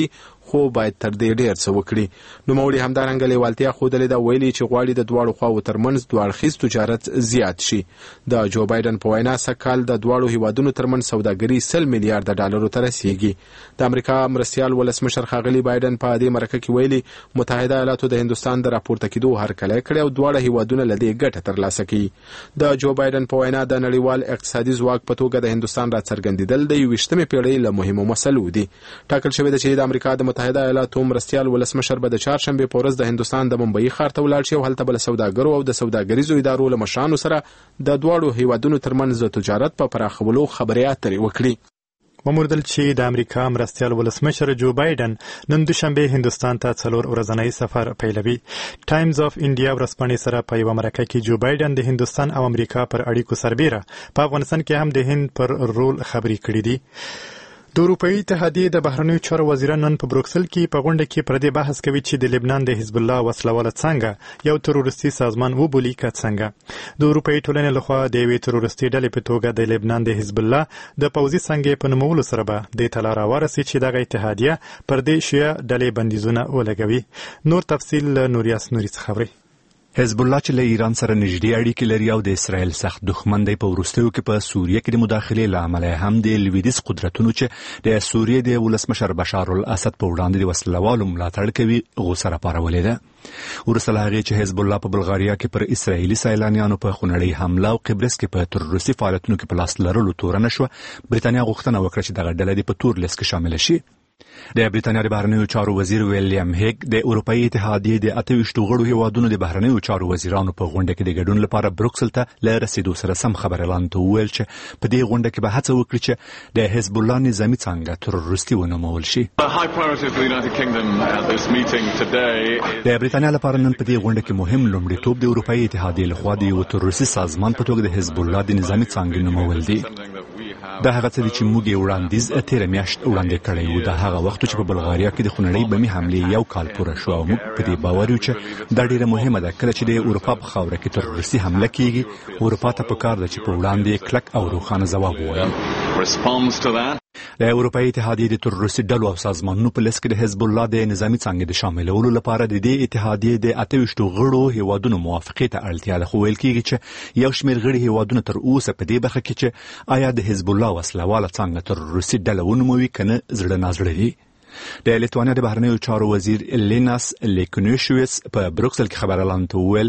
خو باید تر دې ډیر څه وکړي. نوموړي همدارنګه لیوالتیا ښودلې ده، ویلي چې غواړي د دواړو خواو ترمنځ دوه اړخیز تجارت زیات شي. د جو بایدن په وینا سږکال د دواړو هیوادونو ترمنځ سوداګري 100 میلیارډ ډالرو ته رسیږي. د امریکا مرستیال ولسمشر ښاغلي بایدن په دې مرکه کې ویلي متحده ایالاتو د هندوستان د راپورته کېدو هرکلی کړی او دواړه هیوادونه له دې ګټه ترلاسه کوي. د جو بایدن په وینا د نړیوال اقتصادي ځواک په توګه د هندوستان راڅرګندېدل د 21مې پیړۍ له مهمو مسلو دي. ټاکل شوې ده چې د امریکا د متحده ایالاتو مرستیال ولسمشر به د چهارشنبې په ورځ د هندوستان د ممبئی ښار ته ولاړ شي او هلته به له سوداګرو او د سوداګریزو ادارو له مشرانو سره د دواړو هیوادونو ترمنځ د تجارت په پراخولو خبرې اترې وکړي. وموردل چې د امریکا مرستیال ولسمشر جو بایدن نن دوشنبه هندوستان ته 4 ورځنی سفر پیلوي. ټایمز اف انډیا ورځپاڼې سره په یوه مرکه کې جو بایدن د هندوستان او امریکا پر اړیکو سربېره په افغانستان کې هم د هند پر رول خبرې کړې دي. د اروپایي اتحادیې د بهرنیو چارو وزیران نن په بروکسل کې په غونډه کې پر دې بحث کوي چې د لبنان د حزب الله وسلواله څنګه یو تروریستي سازمان وبولي که څنګه. د اروپایي ټولنې لخوا د یوې تروریستي ډلې په توګه د لبنان د حزب الله د پوځي څنګه په نومولو سره به د ته لار ورسي چې دغه اتحادیه پر دې شیعه ډلې بندیزونه ولګوي. نور تفصیل نوریاس نوري څخه خبري. حزب الله چې له ایران سره نږدې اړیکې لري او د اسرائیل سخت دښمن دی، په وروستیو کې په سوریه کې د مداخلې له امله هم د لویدیځ قدرتونو چې د سوریې د ولسمشر بشار الاسد په وړاندې د وسلوالو ملاتړ کوي غوسه راپارولې ده. وروسته له هغې چې حزب الله په بلغاریا کې پر اسرائیلي سیلانیانو په خونړۍ حمله او قبرس کې په تروریستي فعالیتونو کې په لاس لرلو تورنه شوه، بریتانیا غوښتنه وکړه چې دغه ډله دې په تور لیست کې شامله شي. د بریتانیا د بهرنیو چارو وزیر ویلیام هیګ د اروپایي اتحادیې د 28 غړو هیوادونو د بهرنیو چارو وزیرانو په غونډه کې د ګډون لپاره بروکسل ته له رسیدو سره سم خبر اعلان ته وویل چې په دې غونډه کې به هڅه وکړي چې د حزب الله نظامي څانګه تروریستي ونومول شي. د بریتانیا لپاره نن په دې غونډه کې مهم لومړیتوب د اروپایي اتحادیې لخوا د یو تروریستي سازمان په توګه د حزب الله د نظامي څانګې نومول دي. دا هغه څه چې موږ یې وړاندیز تیر میاشت وړاندې کړی و. دا هغه وخت چې په بلغاریا کې د خونړۍ بمي حملې یو کال پوره شو او موږ په دې باور یو چې دا ډیره مهمه ده. کله چې د اروپا په خاوره کې تروریستي حمله کیږي، اروپا ته پکار ده چې په وړاندې کلک او روښانه ځواب ووایي. د اروپایي اتحادیې د تروریستي ډلو او سازمانونو په لیست کې د حزب الله د نظامي څانګې د شاملولو لپاره د دې اتحادیې د 28 غړو هیوادونو موافقې ته اړتیا ده، خو ویل کېږي چې یو شمېر غړي هیوادونه تر اوسه په دې برخه کې چې آیا د حزب الله وسلواله څانګه تروریستي ډله ونوموي که نه زړه نازړه دي. د لیتوانیا د بهرنیو چارو وزیر لیناس لیکونیشویس په بروکسل کې خبر اعلان ته وویل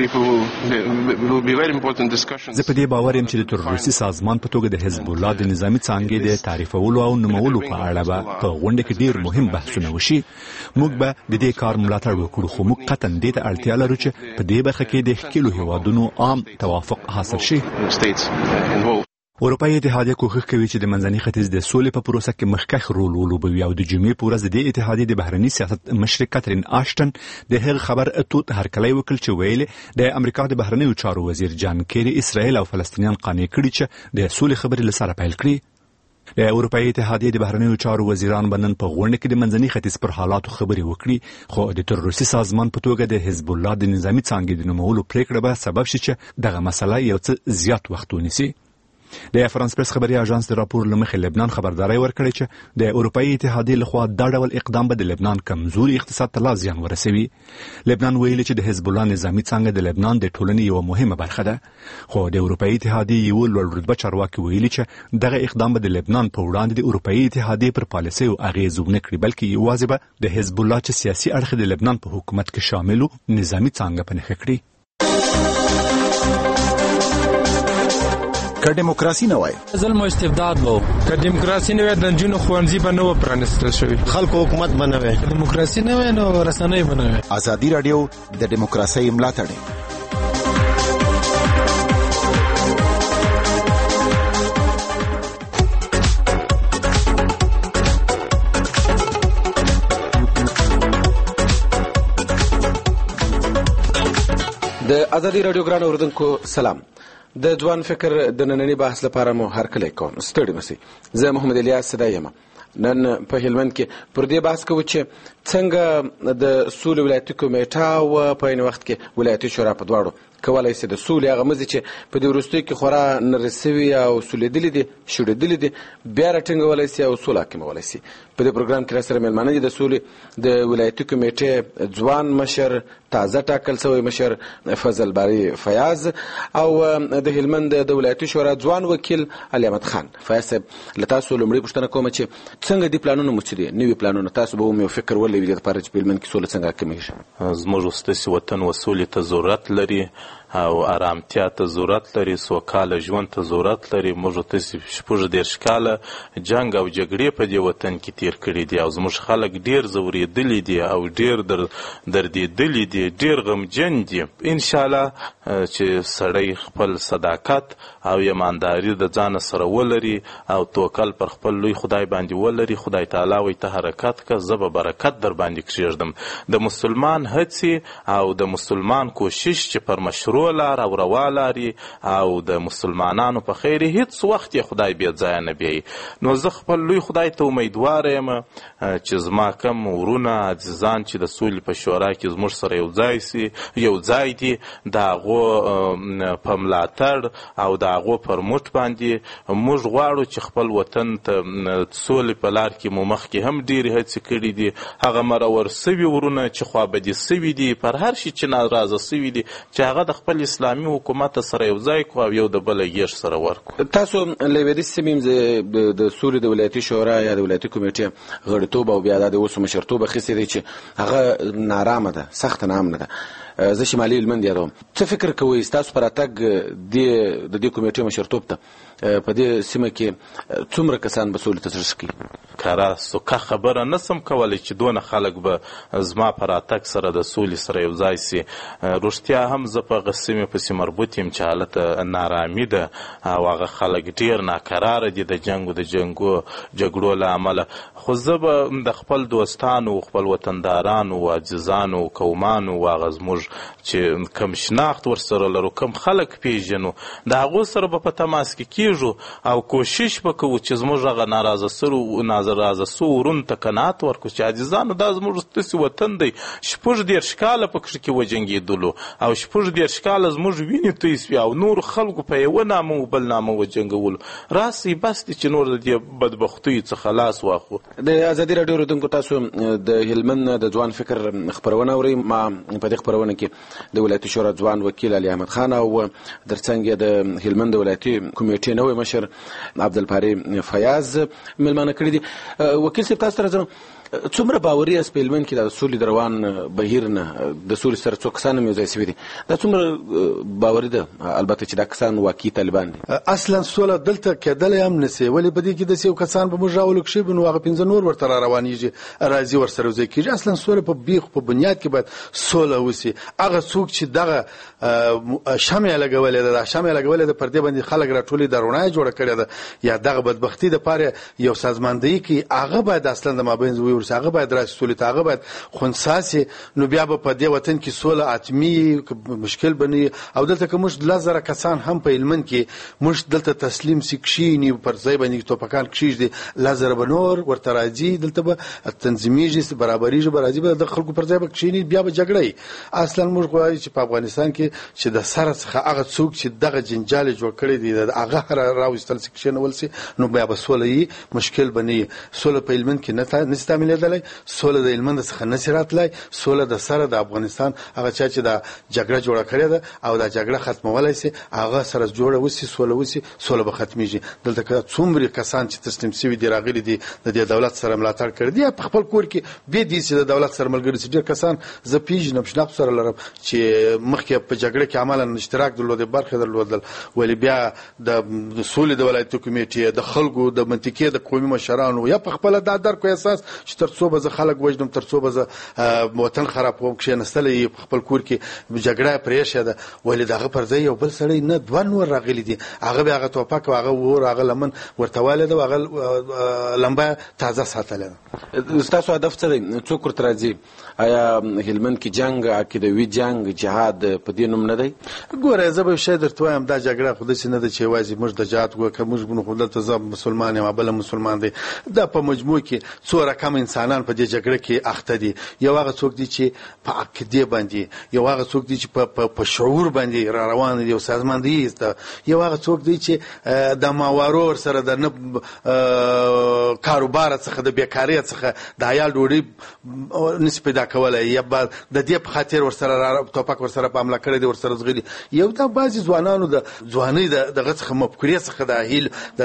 زه په دې باور یم چې د تروریستي سازمان په توګه د حزب الله د نظامي څانګې د تعریفولو او نومولو په اړه به په غونډه کې ډیر مهم بحثونه وشي. موږ به د دې کار ملاتړ وکړو، خو موږ قطعا دې ته اړتیا لرو چې په دې برخه کې د ښکېلو هیوادونو عام توافق حاصل شي. اروپایي اتحادیه کوښښ کوي چې د منځني ختیځ د سولې په پروسه کې مخکښ رول ولوبوي او د جمعې په ورځ د دې اتحادیې د بهرني سیاست مشر کاترین آشټن د هغه خبر توت هرکلی وکړ چې ویل د امریکا د بهرنیو چارو وزیر جان کیری اسرائیل او فلسطینیان قانع کړي چې د سولې خبرې له سره پیل کړي. د اروپایي اتحادیې د بهرنیو چارو وزیران به نن په غونډه کې د منځني ختیځ پر حالاتو خبرې وکړي، خو د تروریستي سازمان په توګه د حزب الله د نظامي څانګې د نومولو پریکړه به سبب شي چې دغه مسله یو څه زیات وخت ونیسي. د فرانس پریس خبري اژانس د راپور لمخې لبنان خبرداري ورکړې چې د اروپایي اتحادیې لخوا دا ډول اقدام به د لبنان کمزوري اقتصاد ته لا زیان ورسوي. لبنان ویلي چې د حزب الله نظامي څانګه د لبنان د ټولنې یو مهمه برخه ده، خو د اروپایي اتحادیې یو لوړ رتبه چارواکي ویلي چې دغه اقدام به د لبنان په وړاندې د اروپایي اتحادیې پر پالیسیو اغیز ونه کړي، بلکې یوازې به د حزب الله چې سیاسي اړخ د لبنان په حکومت کې شامل نظامي څانګه په نښه کړي. که دیموکراسي نه وای ظلم او استبداد وو، که دیموکراسي نه وای د نجونو ښوونځي به نه و پرانیستل شوي، خلکو حکومت به نه وای، دیموکراسي نه وای نو رسنۍ به نه وای. ازادي راډیو د دیموکراسۍ ملاتړ د ازادي راډیو ګران اوردونکو سلام. د ځوان فکر د نننی بحث لپاره مو هرکلی کوم. ستړي مشئ. زه محمد الیاس صدا یم. نن په هلمند کې پر دې بحث کوو چې څنګه د سولې ولایتي کمیټه او په عین وخت کې ولایتي شورا په دواړو کولای شي د سولې هغه مزي چې په دې وروستیو کې خورا نرسوي او سولېدلې دي شوړېدلې دي بیا راټینګولی شي او سوله حاکمولی شي. په دې پروګرام کې راسره مېلمانه دي د سولې د ولایتي کمیټې ځوان مشر تازه ټاکل شوی مشر فضل باری فیاض او د هلمند د ولایتي شورا ځوان وکیل علي احمد خان. فیاض صاحب له تاسو لومړی پوښتنه کوم چې څنګه دې پلانونه مو څه دي نوي پلانونه تاسو به هم یو فکر ولرئ د لپاره چې په هلمند کې سوله څنګه حاکمیږي. زموږ ستاسې وطن و سولې ته ضرورت لري او آرامتیا ته ضرورت لري سوکاله ژوند ته ضرورت لري. موږ تاسې 14 کاله جنګ او جګړې په دې وطن کې تیر کړي دي او زموږ خلک ډېر ځورېدلي دي او ډېر دردېدلي دي ډېر غمجن دي. انشاءالله چې سړی خپل صداقت او ایمانداري د ځانه سره ولري او توکل پر خپل لوی خدای باندې ولري خدای تعالی وایي ته حرکت که زه به برکت در باندې کښېږدم. د مسلمان هڅې او د مسلمان کوشش چې پر مشروع لار او روا لاري او د مسلمانانو په خیر هیڅ وخت یې خدای بې ځایه نه بیایي. نو زه خپل لوی خدای ته امیدواره یم چې زما کم ورونه عزیزان چې د سولې په شورا کې زموږ سره یو ځای دي د هغو په ملاتړ او د هغو پر مټ باندې موږ غواړو چې خپل وطن ته سولې په لار کې مو مخکې هم ډېرې هڅې کړي دي. هغه مرور سوي ورونه چې خوابدي سوي دي پر هر شي چې ناراضه سوي دي چې هغه د خپل اسلامي حکومت سره یو ځای کړو او یو د بله غېږ سره ورکړو. تاسو له لویدیځ سیمې د سولې د ولایتي شورا یا د ولایتي کمیټې غړیتوب او بیا د اوس مشرتوب اخیستی دی چې هغه نارامه ده سخته ناامنه ده. زه شمالي هلمند یادوم. څه فکر کوئ ستاسو په راتګ د دې کمیټې مشرتوب ته په دې سیمه کې څومره کسان به سولې ته زړه کوي؟ کره سوکه خبره نسم کولی چې دونه خلک به زما په راتګ سره د سولې سره یو ځای سي. رښتیا هم زه په هغه سیمې پسې مربوط یم چې حالت نارامي ده او هغه خلک ډېر ناقراره دي د جګړو له امله. خو زه به د خپل دوستانو خپل وطندارانو عزیزانو قومانو هغه زموږ چې کم شناخت ورسره لرو کم خلک پیژنو د هغو سره به په تماس کې کیږو او کوشش به کوو چې زموږ هغه ناراضه سو ورونو ته قناعت ورکړو چې عزیزانو دا زموږ ستاسې وطن دی 14 کاله پکښې کې وجنګېدلو او 14 کاله زموږ وینې توی سوې او نورو خلکو په یوه نامه و بل نامه وجنګولو. راسئ بس دی چې نور د دې بدبختیو څخه لاس واخلو. د ازادي راډیو اورېدونکو تاسو د هلمند د ځوان فکر خپرونه اورئ. ما په دې خپرونه کې د ولایتي شورا ځوان وکیل علي احمد خان او ترڅنګ یې د هلمند د ولایتي کمیټې نوی مشر عبدالباري فیاض مېلمانه کړي دي. وکیل صاحب تاسو سره څومره باوري یاست په هلمند کې د سولې د روان بهیر نه د سولې سره څو کسان هم یو ځای سوي دي دا څومره باوري ده البته چې دا کسان واقعي طالبان دي؟ اصلا سوله دلته کېدلی هم نسي ولې په دې کې داسې یو کسان به موږ راولو کښې نو هغه 15 نور ورته را روانېږي راځي ورسره یو ځای کېږي. اصلا سوله په بیخ په بنیاد کې باید سوله وسي. هغه څوک چې دغه شمع یې لګولې ده دا شمع یې لګولې ده پر دې باندې خلک راټولي دا رڼا یې جوړه کړې ده یا دغه بدبختي دپاره یو سازماندهي کوي هغه باید اصلا د مابین هغه باید راشي سولې ته هغه باید خنثی نو بیا به په دې وطن کې سوله اتمی مشکل بني. او دلته که موږ 10,000 کسان هم په هلمند کې موږ دلته تسلیم سي کښېني پر ځای باندې توپکان کښېږدي 10,000 به نور ورته راځي دلته به تنظیمیږي برابریږي به راځي به د خلکو پر ځای به کښېني بیا به جګړه وي. اصلا موږ غواړو چې په افغانستان کې چې د سره څخه هغه څوک چې دغه جنجال جوړ کړی دی هغه راوستل سي کښېنول سي نو بیا به سوله یي مشکل بني. سوله په هلمند کې نه تعمیلېدلی سوله د هلمند څخه نشي راتلی. سوله د سره د افغانستان هغه چا چې دا جګړه جوړه کړې ده او دا جګړه ختمولی سي هغه سره جوړه وسي سوله وسي سوله به ختمیږي. دلته که څومره کسان چې تسلیم سوي دي راغلي دي د دې دولت سره ملاتړ کړی دي په خپل کور کې بې دي چې د دولت سره ملګري سي ډېر کسان زه پیژنم شناخت سره لرم چې مخکې په جګړه کې عملا اشتراک درلودی برخې درلودل ولې بیا د سولې د ولایتي کمیټې د خلکو د منطقې د قومي مشرانو یا په خپله دا درک احساس چې تر څو به زه خلک وژنم تر څو به زه وطن خرابوم کښېنستلی په خپل کور کې جګړه پرېښې ده ولې د هغه پر ځای یو بل سړی نه 2 نور راغلي دي هغه بیا هغه توپک او هغه اور هغه لمن ورته والی ده او هغه لمبه تازه ساتلی ده. ستاسو هدف څه دی؟ څوک ورته راځي؟ آیا هلمند کې جنګ عقیدوي جنګ جهاد په دې نوم نه دی؟ ګوره زه به یو شی درته وایم دا جګړه خو داسې نه ده چې یوازې موږ د جهاد وکړو موږ خو دلته زه مسلمان یم بله مسلمان دی دا په مجموع کې څو رقم انسانان په دې جګړه کې اخته دي. یو هغه څوک دي چې په عقیده باندې، یو هغه څوک دي چې په شعور باندې را روان دي او سازماندهي ده، یو هغه څوک دي چې د ماوارو ورسره د نه کاروبار څخه د بیکارۍ څخه د عیال ډوډۍ نشي پیدا کولی، یا د دې په خاطر ورسره ټوپک ورسره په حمله کړی دی، ورسره ځغلي. یو دا بعضې ځوانانو د ځوانۍ دغه څخه مفکورې څخه د هیل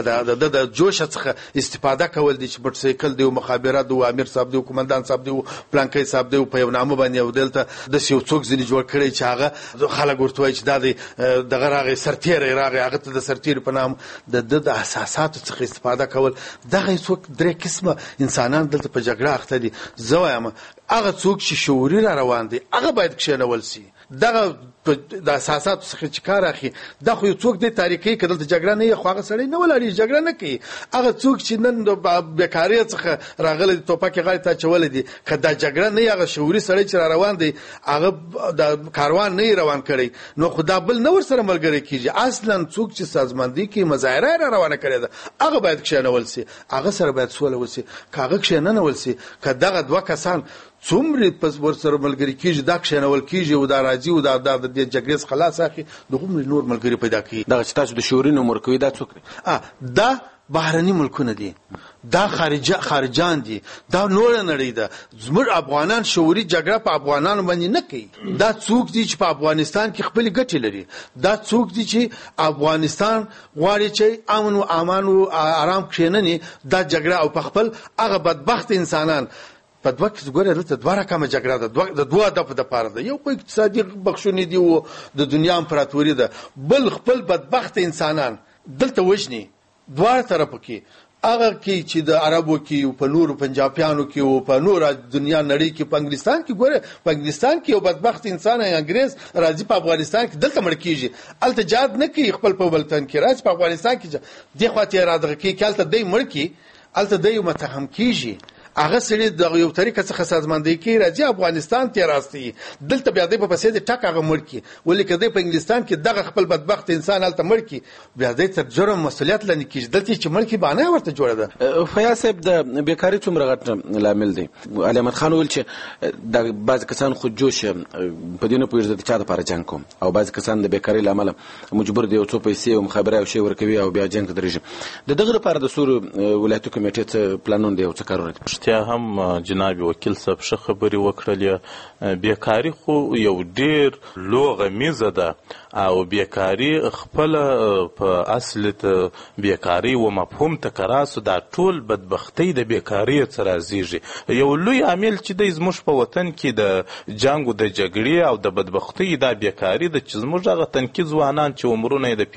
د جوشه څخه استفاده کول دي چې موټرسایکل دی او مخابرات دی او امیر صاحب دی او قومندان صاحب دی او پلانکی صاحب دی په یو نامه باندې او دلته داسې یو څوک ځینې جوړ کړی چې هغه خلک ورته وایي چې دا دی دغه راغی سرتیری راغی، هغه ته د سرتیري په نام د احساساتو څخه استفاده کول. دغه څوک درې قسمه انسانان دلته په جګړه اخته دي. زه وایم هغه څوک چې شعوري را روان دي هغه باید کښېنول سي. دغه د اساساتو څخه چې کار اخلي دا خو یو څوک دی تاریخي که دلته جګړه نه وي خو هغه سړی نه ولاړېږي، جګړه نه کوي. هغه څوک چې نن د بیکارۍ څخه راغلی دی، ټوپک یې غاړې ته اچولی دی، که دا جګړه نه وي هغه شعوري سړی چې را روان دی هغه د کاروان نه روان کړی نو خو دا بل نه ورسره ملګری کېږي. اصلا څوک چې سازماندهي کوي مظاهره یې را روانه کړې ده هغه باید کښېنول سي، هغه سره باید سوله وسي. که هغه کښېننول سي، که دغه دوه کسان څومره پس ورسره ملګری کېږي دا کښېنول کېږي او دا راځي او دا د جګړې څخه خلاص اخلي دغومره نور ملګري پیدا کوي. دغه چې تاسو د شعوري نوم ورکوي دا څوک دی؟ دا بهرني ملکونه دي، دا خارجان دي، دا نوره نړۍ ده. زموږ افغانان شعوري جګړه په افغانانو باندې نه کوي. دا څوک دي چې په افغانستان کې خپلې ګټې لري، دا څوک دي چې افغانستان غواړي چې امن و امان و آرام کښېنني دا جګړه او په خپل هغه بدبخت انسانان په دوه کې ګوره دلته دوه رقمه جګړه ده، د دوه هدفو دپاره ده. یو خو اقتصادي بخښونې دي او د دنیا امپراتوري ده، بل خپل بدبخت انسانان دلته وژني. دواړه طرفه کې هغه کې چې د عربو کې او په نورو پنجابیانو کې او په نور دنیا نړۍ کې په انګلستان کې ګوره په انګلستان کې یو بدبخت انسان انګریز راځي په افغانستان کې دلته مړ کېږي، هلته جهاد نه کوي، خپل په وطن کې راځي په افغانستان کې دې خواته یې را دغه کوي چې هلته دی مړ کړي، هلته دی متهم کېږي. هغه سړي د یو طریقه څخه سازماندهي کوي راځي افغانستان ته راستي دلته بیا دی په پسې د ټک هغه مړ کړي، ولې که دی په انګلستان کې دغه خپل بدبخت انسان هلته مړ کړي بیا دی تر جرم مسؤلیت لاندې کېږي، دلته چې مړ کړي بهانه ورته جوړه ده. فیاض صاحب د بیکاري څومره غټ لامل دی؟ علي احمد خان وویل چې د بعضې کسان خودجوش په دې نه پوهېږي د چا دپاره جنګ کوم، او بعضې کسان د بیکارۍ له امله مجبور دي یو څو پیسې او مخابره او شی ورکوي او بیا جنګ ته درېږي. د دغه لپاره د سورو ولایتي کمیټې څه پلانونه دي او څه کارونه دي؟ رښتیا هم جناب وکیل صاحب ښه خبرې وکړلې. بیکاري خو یو ډېر لوغه میزه ده او بیکاري خپله په اصل ته بیکاري و مفهوم ته که راسو دا ټول بدبختۍ د بیکارۍ څخه راځېږي. یو لوی عامل چې دی زموږ په وطن کې د جنګ او د جګړې او د بدبختۍ دا بیکاري ده چې زموږ هغه تنکي ځوانان چې عمرونه یې د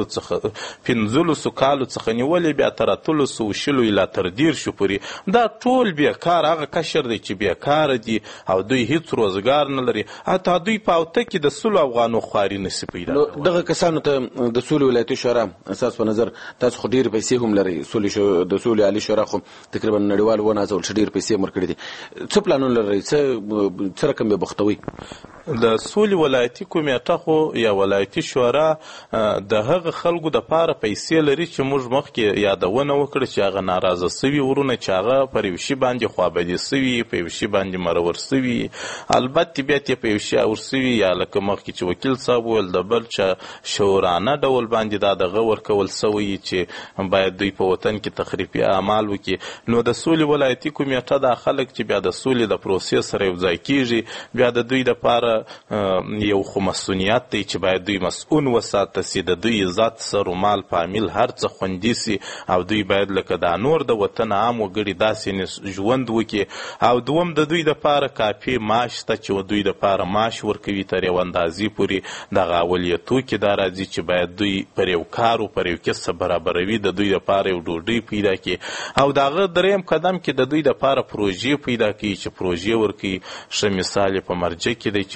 15 کالو څخه نیولې بیا تر 800 لا تر 10 پورې دا ټول بیکار هغه کشر دی چې بیکاره دي او دوی هیڅ روزګار نه لري، حتی دوی په اوته کې د 100 افغانو خواري نشي پیدا. دغه کسانو ته د سولې ولایتي شورا اساس په نظر تاسو خو ډېرې پیسې هم لرئ، د سولې عالي شورا خو تقریبا نړیوال ونازول چې ډېرې پیسې هم ورکړي دي، څه پلانونه لرئ؟ څه رقم به بختوي؟ د سولې ولایتي کمیټه خو یا ولایتي شورا د هغه خلکو دپاره پیسې لري چې موږ مخکې یادونه وکړه چې هغه ناراضه سوي ورونه چې هغه پر یو شي باندې خوابدي سوي، په یو شي باندې مرور سوي، البته بیا یې په یو شي اور سوي یا لکه مخکې چې وکیل صاحب وویل د بل چا شورانه ډول باندې دا دغه ورکول سوی چې باید دوی په وطن کې تخریبي اعمال وکړي. نو د سولې ولایتي کمیټه دا خلک چې بیا د سولې د پروسې سره یو ځای کېږي بیا د دوی دپاره یو خو مسؤلیت دی چې باید دوی مسؤل وساته سي، د دوی عزت سر و مال فامیل هر څه خوندي سي او دوی باید لکه دا نور د وطن عام وګړي داسې ژوند وکړي. او دوم د دوی دپاره کافي معاش شته چې دوی دپاره معاش ورکوي تر یو اندازې پورې دغه اولیتو کې دا راځي چې باید دوی پر یو کار او پر یو کسب برابروي، د دوی دپاره یو ډوډۍ پیدا کړي. او دغه دریم قدم کې د دوی دپاره پروژې پیدا کړي چې پروژې ورکوي. ښه مثال یې په مرجه کې دی چې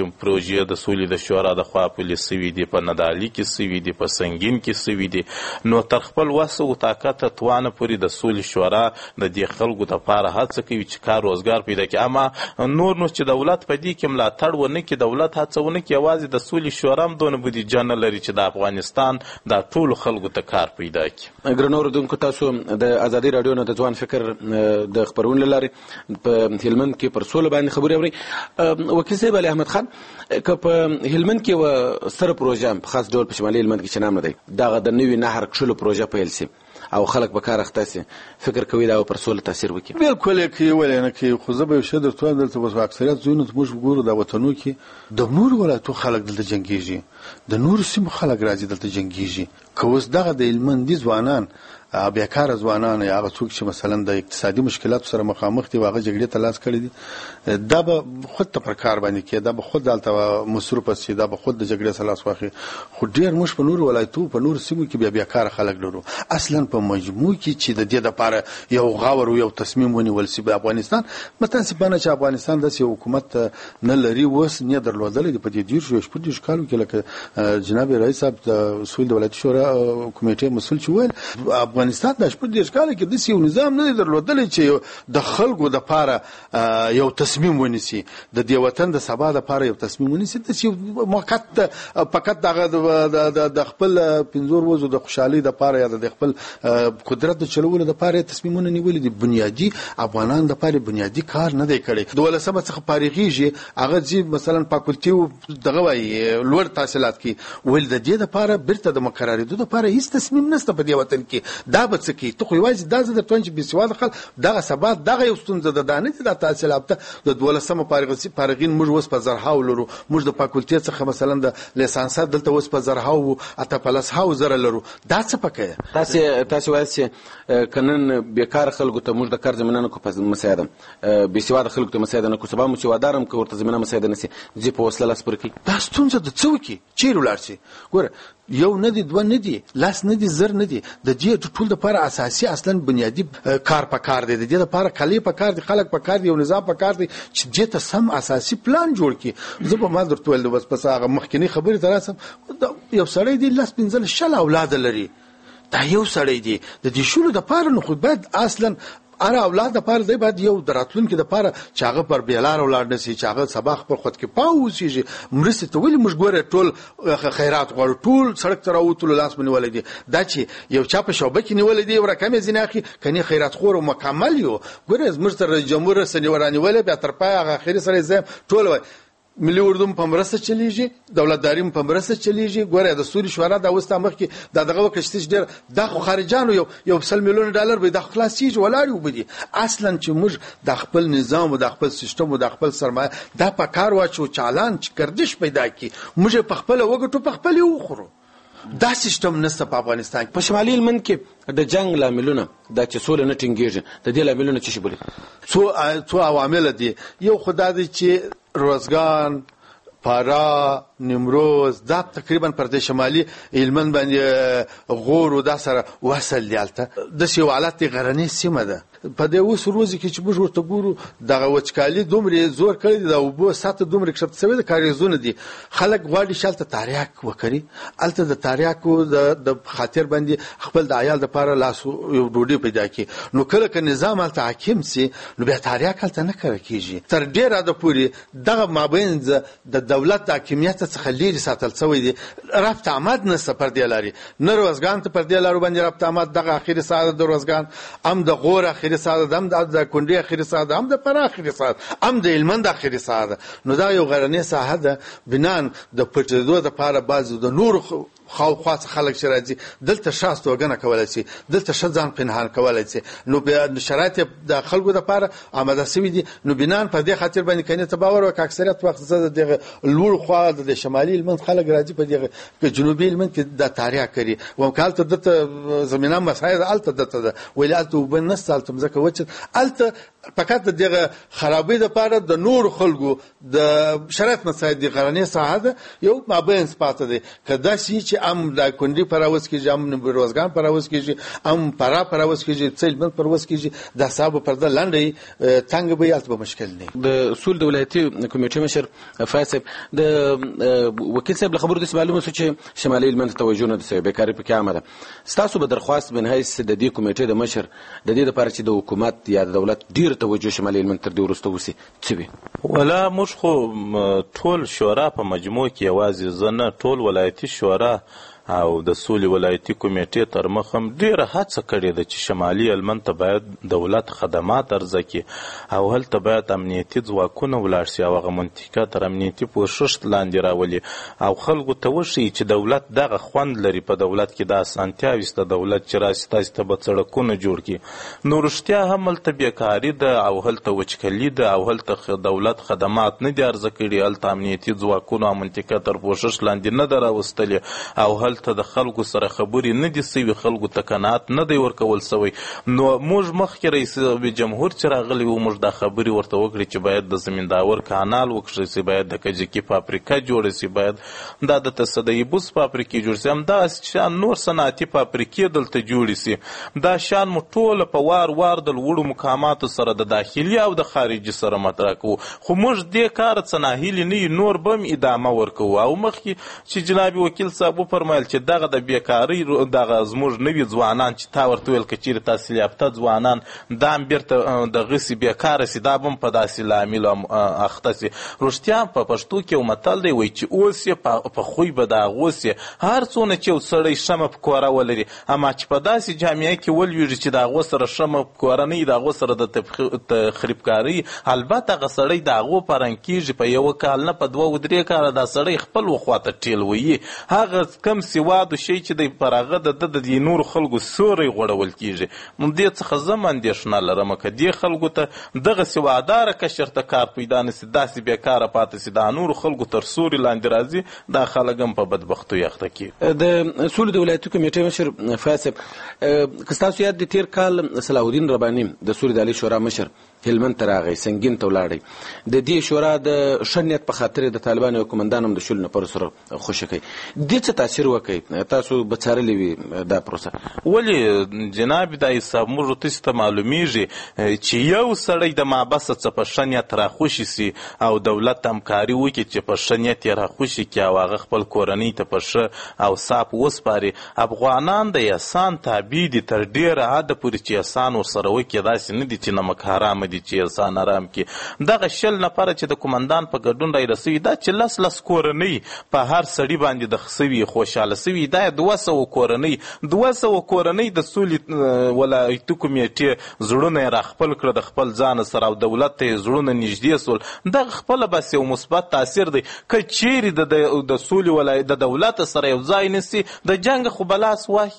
پروژې د سولې د شورا د خوا پلي سوي دي، په ندالي کې سوي دي، په سنګین کې سوي دي. نو تر خپل وس او طاقت توانه پورې د سولې شورا د دې خلکو دپاره هڅه کوي چې کار روزګار پیدا کړي. اما نور نو چې دولت په دې کې ملاتړ ونه کړي، دولت هڅه ونه کړي، یوازې د سولې شورا هم دونه بودیجه نه لري چې د افغانستان دا ټولو خلکو ته کار پیدا کړي. ګرانو اورېدونکو، تاسو د ازادي راډیو نه د ځوان فکر د خپرونې له لارې په هلمند کې پر سوله باندې خبرې اورئ. وکیل صاحب علي احمد خان، که په هلمند کې یوه ستره پروژه په خاص ډول په شمالي هلمند کې چې نام نه دی دغه د نوي نهر کښلو پروژه پیل سي او خلک به کار اخته سي، فکر کوي دا پر سوله تاثیر وکړي؟ بالکل یې کوي، ولې نه کوي. خو زه به یو شی درته وایم، دلته اوس اکثریت ځایونو ته موږ وګورو د وطنو کې د نورو ولایتو خلک دلته جنګېږي، د نورو سیمو خلک راځي دلته جنګېږي. که اوس دغه د هلمندي ځوانان بیکاره ځوانان یا هغه څوک چې مثلا د اقتصادي مشکلاتو سره مخامخ دي، هغه جګړې ته لاس کړی دي، دا به خود ته پر کار باندې کېږي، دا به خود دلته مصروفه سي، دا به خود د جګړې سره لاس واخلي. خو ډېر موږ په نورو ولایتو په نورو سیمو کې بیا بیکاره خلک لرو. اصلا په مجموع کې چې د دې دپاره یو غور او یو تصمیم ونیول سي په افغانستان، متاسفانه چې افغانستان داسې حکومت نه لري، اوس نه درلودلی دی په دې 13 کالو کې. لکه جناب رئیس صاحب د سولې د ولایتي شورا کمیټې مسؤل چې ویل، افغانستان د 14 کال کې داسې یو نظام نه درلودلی چې د خلکو دپاره یو تصمیم ونیسي، د دې وطن د سبا دپاره یو تصمیم ونیسي. داسې موقت فقط دغه د خپل 15 ورځو د خوشحالۍ دپاره یا د خپل قدرت د چلولو دپاره تصمیمونه نیولي دي. بنیادي افغانان دپاره بنیادي کار نه دی کړی. د 12مه څخه فارغېږي، هغه ځي مثلا فاکولټي دغه وایي لوړ تحصیلات کې، ویل د دې دپاره بیرته د مقررېدو دپاره هېڅ تصمیم نشته په دې وطن کې. دا به څه کوي؟ ته خو یوازې دا زه درته وایم چې بېسواده خلک دغه سبا دغه یو ستونزه ده، دا نه دي دا تحصیل یافته. د 12مه فارغین موږ اوس په زرهاو لرو، موږ د فاکولټې څخه مثلا د لیسانسات دلته اوس په زرهاو 18 زره لرو. دا څه پکې تاسو وایئ چې که نن بیکاره خلکو ته موږ د کار زمینه نه کړو مساعده، بېسواده خلکو ته مساعده نه کړو، سبا مو چې وادار هم که ورته زمینه مساعده نه سي، ځي په وسله لاس پورې کوي. دا ستونزه ده. څه وکړي؟ چیرې ولاړ سي؟ ګوره، یو نه دي، دوه نه دي، لاس نه دي، زر نه دي. د دې ټول دپاره اساسي اصلا بنیادي کار پکار دی. د دې دپاره کلي پکار دي، خلک پکار دي، یو نظام پکار دی چې دې ته سم اساسي پلان جوړ کړي. زه به ما درته ویل بس هغه مخکینی خبرې ته راسم، یو سړی دی 15 اولاد لري، دا یو سړی دی. د دې شولو دپاره نو خو باید اصلا اره اولاد دپاره دی باید یو د راتلونکي دپاره چې هغه پر بېلاره ولاړ نه سي، چې هغه سبا خپل خودکفا واوسېږي. مرستې ته ولې موږ ګوره ټول خیرات غواړو، ټول سړک ته راوتلو لاس مو نیولی دی. دا چې یو چا په شعبه کې نیولی دی، یو رقم یې ځینې اخلي، کنې خیرات خور او مکمل یو. ګوره زموږ تر رئیس جمهور رانیولی، بیا تر پای هغه اخري سره یې ټول وایي ملي اردو په مرسته چلیږي، دولتداري په مرسته چلیږي. ګوره د سولې شورا دا اوس ته مخکې دا دغه وکړه چې ډېر دا خو خارجانو یو 100 میلیون ډالر به دا خلاصېږي ولاړ وي بدي. اصلا چې موږ د خپل نظام او د خپل سیستم او د خپل سرمایه دا په کار واچو، چالان چې گردش پیدا کړي، موږ په خپل وګټو په خپل وخورو. دا سیستم نشته په افغانستان کې. په شمالي هلمند کې د جنگ لاملونه دا چې سوله نه ټینګېږي، د دې لاملونه څه شي بولي؟ څو عوامل دي. یو خدا دی چې روزګان، پارا، نیمروز، دا تقریبا پر د شمالي هلمند باندې غور او دا سره وصل دی. هلته داسې یو حالت دی، غرنۍ سیمه ده. په دې اوس ورځو کې چې موږ ورته ګورو دغه وچکالي دومره زور کړی دی، د اوبو سطح دومره کښته شوې ده، کاریزونه دي. خلک غواړي چې هلته تریاک وکړي، هلته د تریاکو د خاطر باندې خپل د عیال دپاره لاس یو ډوډۍ پیدا کړي. نو کله که نظام هلته حاکم سي، نو بیا تریاک هلته نه کره کېږي. تر ډېر حده پورې دغه مابین د دولت د حاکمیت څخه لیرې ساتل شوی دی. ربط آمد نشته پر دې لارې، نه روزګان ته پر دې لارو باندې ربط آمد. دغه اخري ساعت د روزګان، هم د غور اخري ساعت، هم د کونډې اخري ساعت، هم د فراه اخري ساعت، هم د هلمند اخري ساعت. نو دا یو غرنۍ ساحه ده. بنان د پټېدو دپاره بعضې د نورو خواخوا خلک چې راځي دلته ښه استوګنه کولی شي، دلته ښه ځان پنهان کولی شي. نو شرایط د خلکو دپاره آماده شوي دي. نو بنان په دې خاطر باندې کنې ته باور وکړه اکثریت وخت زه د دغه لوړ خوا د شمالي هلمند خلک راځي په دغه جنوبي هلمند کې د تریاک کوي. ومکه هلته دته زمینه مسایل هلته دته ده، ولې هلته اوبه نشته، هلته مځکه وچه، هلته فقط د دغه خرابۍ دپاره د نورو خلکو د شرایط مسایل دي. غرنۍ ساحه ده، یو مابین پاته دی. که داسې چې هم د کندي پر اوس کېږي، هم روزګان پر اوس کېږي، هم فرا پر اوس کېږي، څلمن پر اوس کېږي. د حساب پر د لنډي تنګ به یالت به مشکل نه. د اصول د ولایتي کمیټې مشر فیصل د وکیل صاحب له خبرو د معلومه شو چې شمالي هلمند توجه نه د بیکاری په کې عامه ده. ستاسو به درخواست بن حیث د دې کمیټې د مشر د دې لپاره چې د حکومت یا د دولت ډیر توجه شمالي هلمند تر دې وروسته وسی څه وي؟ ولا موږ خو ټول شورا په مجموع کې یوازې زه نه، ټول ولایتي شورا او د سولې ولایتي کمیټې تر مخ هم ډېره هڅه کړې ده چې شمالي هلمند ته باید دولت خدمات عرضه کړي او هلته باید امنیتي ځواکونه ولاړ شي او هغه منطقه تر امنیتي پوښښ لاندې راولي او خلکو ته وښیي چې دولت دغه خوند لري، په دولت کې د اسانتیاوې شته، دولت چې راشي تاسو ته به سړکونه جوړ کړي. نو رښتیا هم هلته بیکاري ده او هلته وچکلي ده او هلته دولت خدمات نه دي عرضه کړي، هلته امنیتي ځواکونه او منطقه تر پوښښ لاندې نه ده راوستلې او هلته د خلکو سره خبرې نه دي سوي، خلکو ته قناعت نه دی ورکول سوی. نو موږ مخکې رئیس جمهور چې راغلی و موږ دا خبرې ورته وکړې چې باید د زمینداور کانال وکړل سي، باید د کجکي فابریکه جوړه سي، باید دا د تصدیې بوس فابریکې جوړ سي، همداسې شان نور صنعتي فابریکې دلته جوړې سي. دا شان مو ټوله په وار وار د لوړو مقاماتو سره د داخلي او د خارجي سره مطرح کوو. خو موږ دې کار څه ناهیلي نه یو، نور به هم ادامه ورکوو. او مخکې چې جناب وکیل صاحب وفرمایل چې دغه د بیکارۍ دغه زموږ نوي ځوانان چې تا ورته ویل که چېرې تحصیل یافته ځوانان دا هم بېرته دغسې بیکاره سي، دا به هم په داسې لاملو اخته سي. رښتیا په پښتو کې یو متل دی وایي چې اوس یې په خوی به د هغو سي. هر څونه چې یو سړی شمه په کوره ولري، اما چې په داسې جامعه کې ولویږي چې د هغو سره شمه په کوره نه وي، د هغو سره د تخریبکارۍ، البته هغه سړی د هغو په رنګ کېږي. په یوه کال نه په دوه درې کاله دا سړی خپل وخواته ټیل وهي. هغه کم سواد شي چې د پر هغه د نورو خلکو سوری غوړول کېږي. دې څخه زه هم اندېښنه لرم که دې خلکو ته دغسې واداره کشر ته کار پیدا نه سي، داسې بیکاره پاتې سي، دا نورو خلکو تر سوري لاندې راځي، دا خلک هم په بدبختیو اخته کېږي. د سولې د ولایتي کمیټې مشر فیصل که ستاسو یاد د تېر کال صلاح الدین رباني د سولې د عالي شورا مشر هلمند ته راغی، سنګین ته ولاړی. د دې شورا د ښه نیت په خاطر د طالبانو او قومندان هم د شلو نفرو سره خوشي کوي. دې څه تاثیر وکړي؟ تاسو به څارلې وي دا پروسه؟ ولې جناب دا حساب موږ تاسو ته معلومیږي چې یو سړی د مابسه څه په ښه نیت راخوشي سي او دولت همکاري وکړي چې په ښه نیت یې راخوشي کړي او هغه خپل کورنۍ ته په ښه او صاف وسپاري. افغانان د احسان تابع دي تر ډېره حده پورې چې احسان ورسره وکړي. داسې نه دي چې نمک حرام دي چې احسان حرام کړي. دغه شل نفره چې د قومندان په ګډون رارسوي، دا چې لس کورنۍ په هر سړي باندې د سوي خوشحاله سوي، دا 200 کورنۍ 200 کورنۍ د سولې ولایتي کمیټې زړونه یې راخپل کړه د خپل ځان سره او دولت ته یې زړونه نږدې سول. دغه خپله بس یو مثبت تاثیر دی. که چیرې د سولې ولایت د دولت سره یو ځای نسي، د جنګ خو بلاس وایي.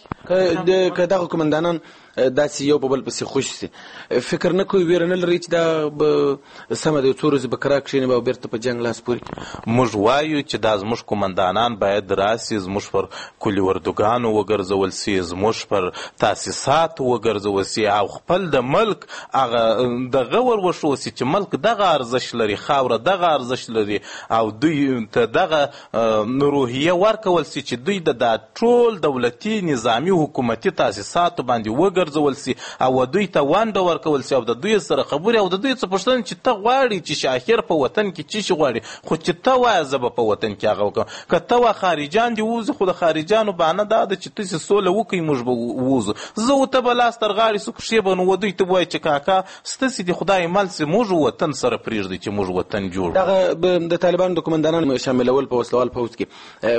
که دغه قومندانان داسې یو په بل پسې خوش سي، فکر نه کوي ویره نه لري چې دا به سمه د یو څو ورځې به کرا کښېني به او بېرته په جنګ لاس پورې کړي؟ موږ وایو چې دا زموږ قومندانان باید راسي، زموږ پر کلي وردوګانو وګرځول سي، زموږ پر تاسیساتو وګرځول سي او خپل د ملک هغه دغه ور وښول سي چې ملک دغه ارزښت لري، خاوره دغه ارزښت لري او دوی ته دغه روحیه ورکول سي چې دوی د ټول دولتي نظامي حکومتي تاسیساتو باندې وګرځول سي او دوی ته ونډه ورکول سي او د دوی سره خبرې او د دوی څه پوښتنه چې ته غواړې چې شاخر په وطن کې څه شي غواړې، خو چې ته وایه زه به په وطن کې هغه وکړم. که ته وایه خارجان دې ووځي، خو د خارجانو بهانه دا ده چې تاسې سوله وکړئ موږ به ووځو. زه و ته به لاس تر غاړې سو پښې به نو دوی ته وایي چې کاکا ستاسې دې خدای مل سي، موږ وطن سره پرېږدئ چې موږ وطن جوړ. دغه د طالبانو د قومندانانو شاملول په وسلوال پوځ کې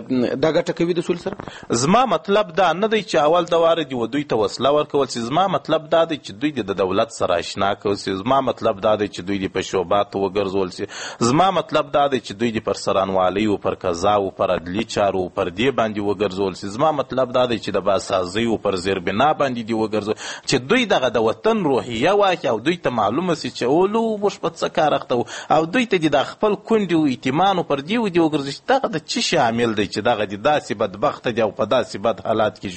دا ګټه کوي د سولې سره؟ زما مطلب دا نه دی چې اول د واره دې و دوی ته وسله ورکول سي. زما مطلب دا دی چې دوی د دولت سره اشنا کول سي. زما مطلب دا دی چې دوی په شوبات وګرځول سي. زما مطلب دا دی چې دوی پر سرانوالۍ او پر قضا او پر عدلي چارو پر دې باندې وګرځول سي. زما مطلب دا دی چې د باسازۍ او پر زیربنا باندې دی وګرځول چې دوی دغه د وطن روحیه واخلي او دوی ته معلومه سي چې اولو موږ په څه کار اخته او دوی ته د خپل کونډې او ایتمانو پر دی وګرځي. دغه د څه شامل دی چې دغه د داسې بدبخته دی او په داسې بد حالات کې ژوند تیر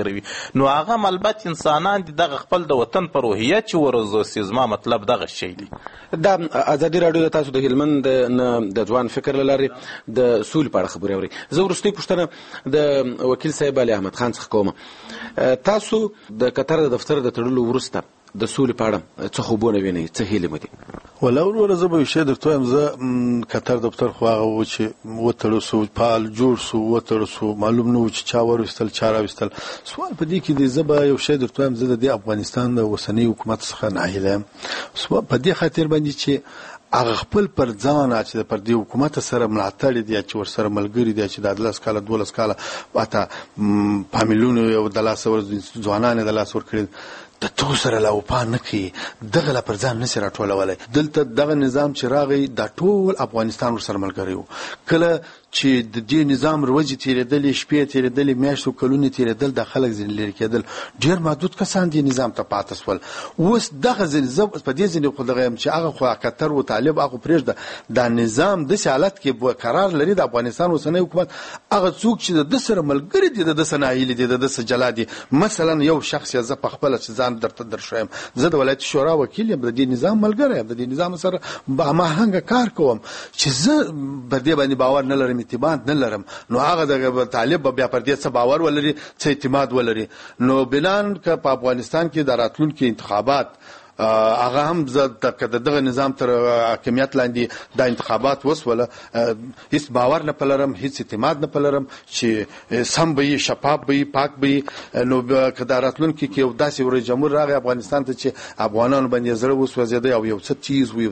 ملګری وي نو هغه ملبت انسانان دي دغه خپل د وطن په روحیه چې ورزوسي زما مطلب دغه شی دی. دا ازادي راډیو د تاسو د هلمند د ځوان فکر له لارې د سولې په اړه خبرې اوري. زه وروستۍ پوښتنه د وکیل صاحب علي احمد خان څخه کوم. تاسو د قطر د دفتر د تړلو وروسته د سولې په اړه څه خوبونه وینئ، څه هیلې مو دي؟ ولا وروره زه به یو شی درته وایم. زه قطر دفتر خو هغه و چې وتړو سو فعال جوړ سو وتړو سو معلوم نه و چې چا وروستل چا راوستل. سوال په دې کې دی زه به یو شی درته وایم. زه د افغانستان د اوسنۍ حکومت څخه ناهیله یم په دې خاطر باندې چې هغه خپل پر ځان چې پر دې حکومت سره ملاتړ دي چې ور سره ملګری دي چې د 11 کاله 12 کاله واته فامیلونو یو د لاس ور ځوانان د لاس ور کړی د تو سره لا وپا نه کوي دغه لا پر ځان نشي راټولولای. دلته دغه نظام چې راغی د ټول افغانستان ور سره ملګری وو. کله چې د دې نظام روزي تیرېدلې شپې تیرېدلې میاشتو کلونه تیرېدل د خلک ځین لري کېدل ډیر محدود کسان دي نظام ته پاتې سول. اوس دغه ځین زب په دې ځین خو دغه چې هغه خو قطر او طالب هغه پرېږده د نظام د حالت کې قرار لري د افغانستان اوسنۍ حکومت هغه څوک چې د سره ملګری دي د سناهیل دي د جلا دي. مثلا یو شخص ز په خپل چې ځان درته درشم زه د ولایت شورا وکیل یم د دې نظام ملګری یم د دې نظام سره ما هنګ کار کوم چې زه په دې باندې باور نه لرم اعتماد نه لرم نو هغه د طالب بیا پر دې څه باور ولري څه اعتماد ولري. نو بنان ک په افغانستان کې د راتلونکو انتخابات هغه هم دغه نظام تر حاکمیت لاندې د انتخابات وسوله هیڅ باور نه پلرم هیڅ اعتماد نه پلرم چې سم به شفاف به پاک به. نو کداراتلون کې یو داسې ور جمهور راغی افغانستان ته چې افغانانو باندې زړه وسوځیدي او یو څه چیز و یو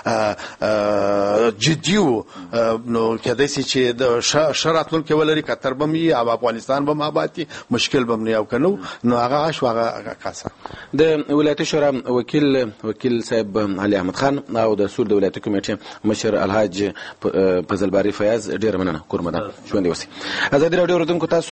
څه جدي و نو کدای شي چې د شراتلون کې ولري قطر بم او افغانستان بم آبادي مشکل بم نه یو کنو نو هغه شوغه کاسه. د ولایت شورا وکیل صاحب علي احمد خان او د سول د ولایت کمیټې مشر الحاج فضل باری فیاض ډیر مننه کورمدان ژوند اوسئ. ازادي راډیو ردونکو تاسو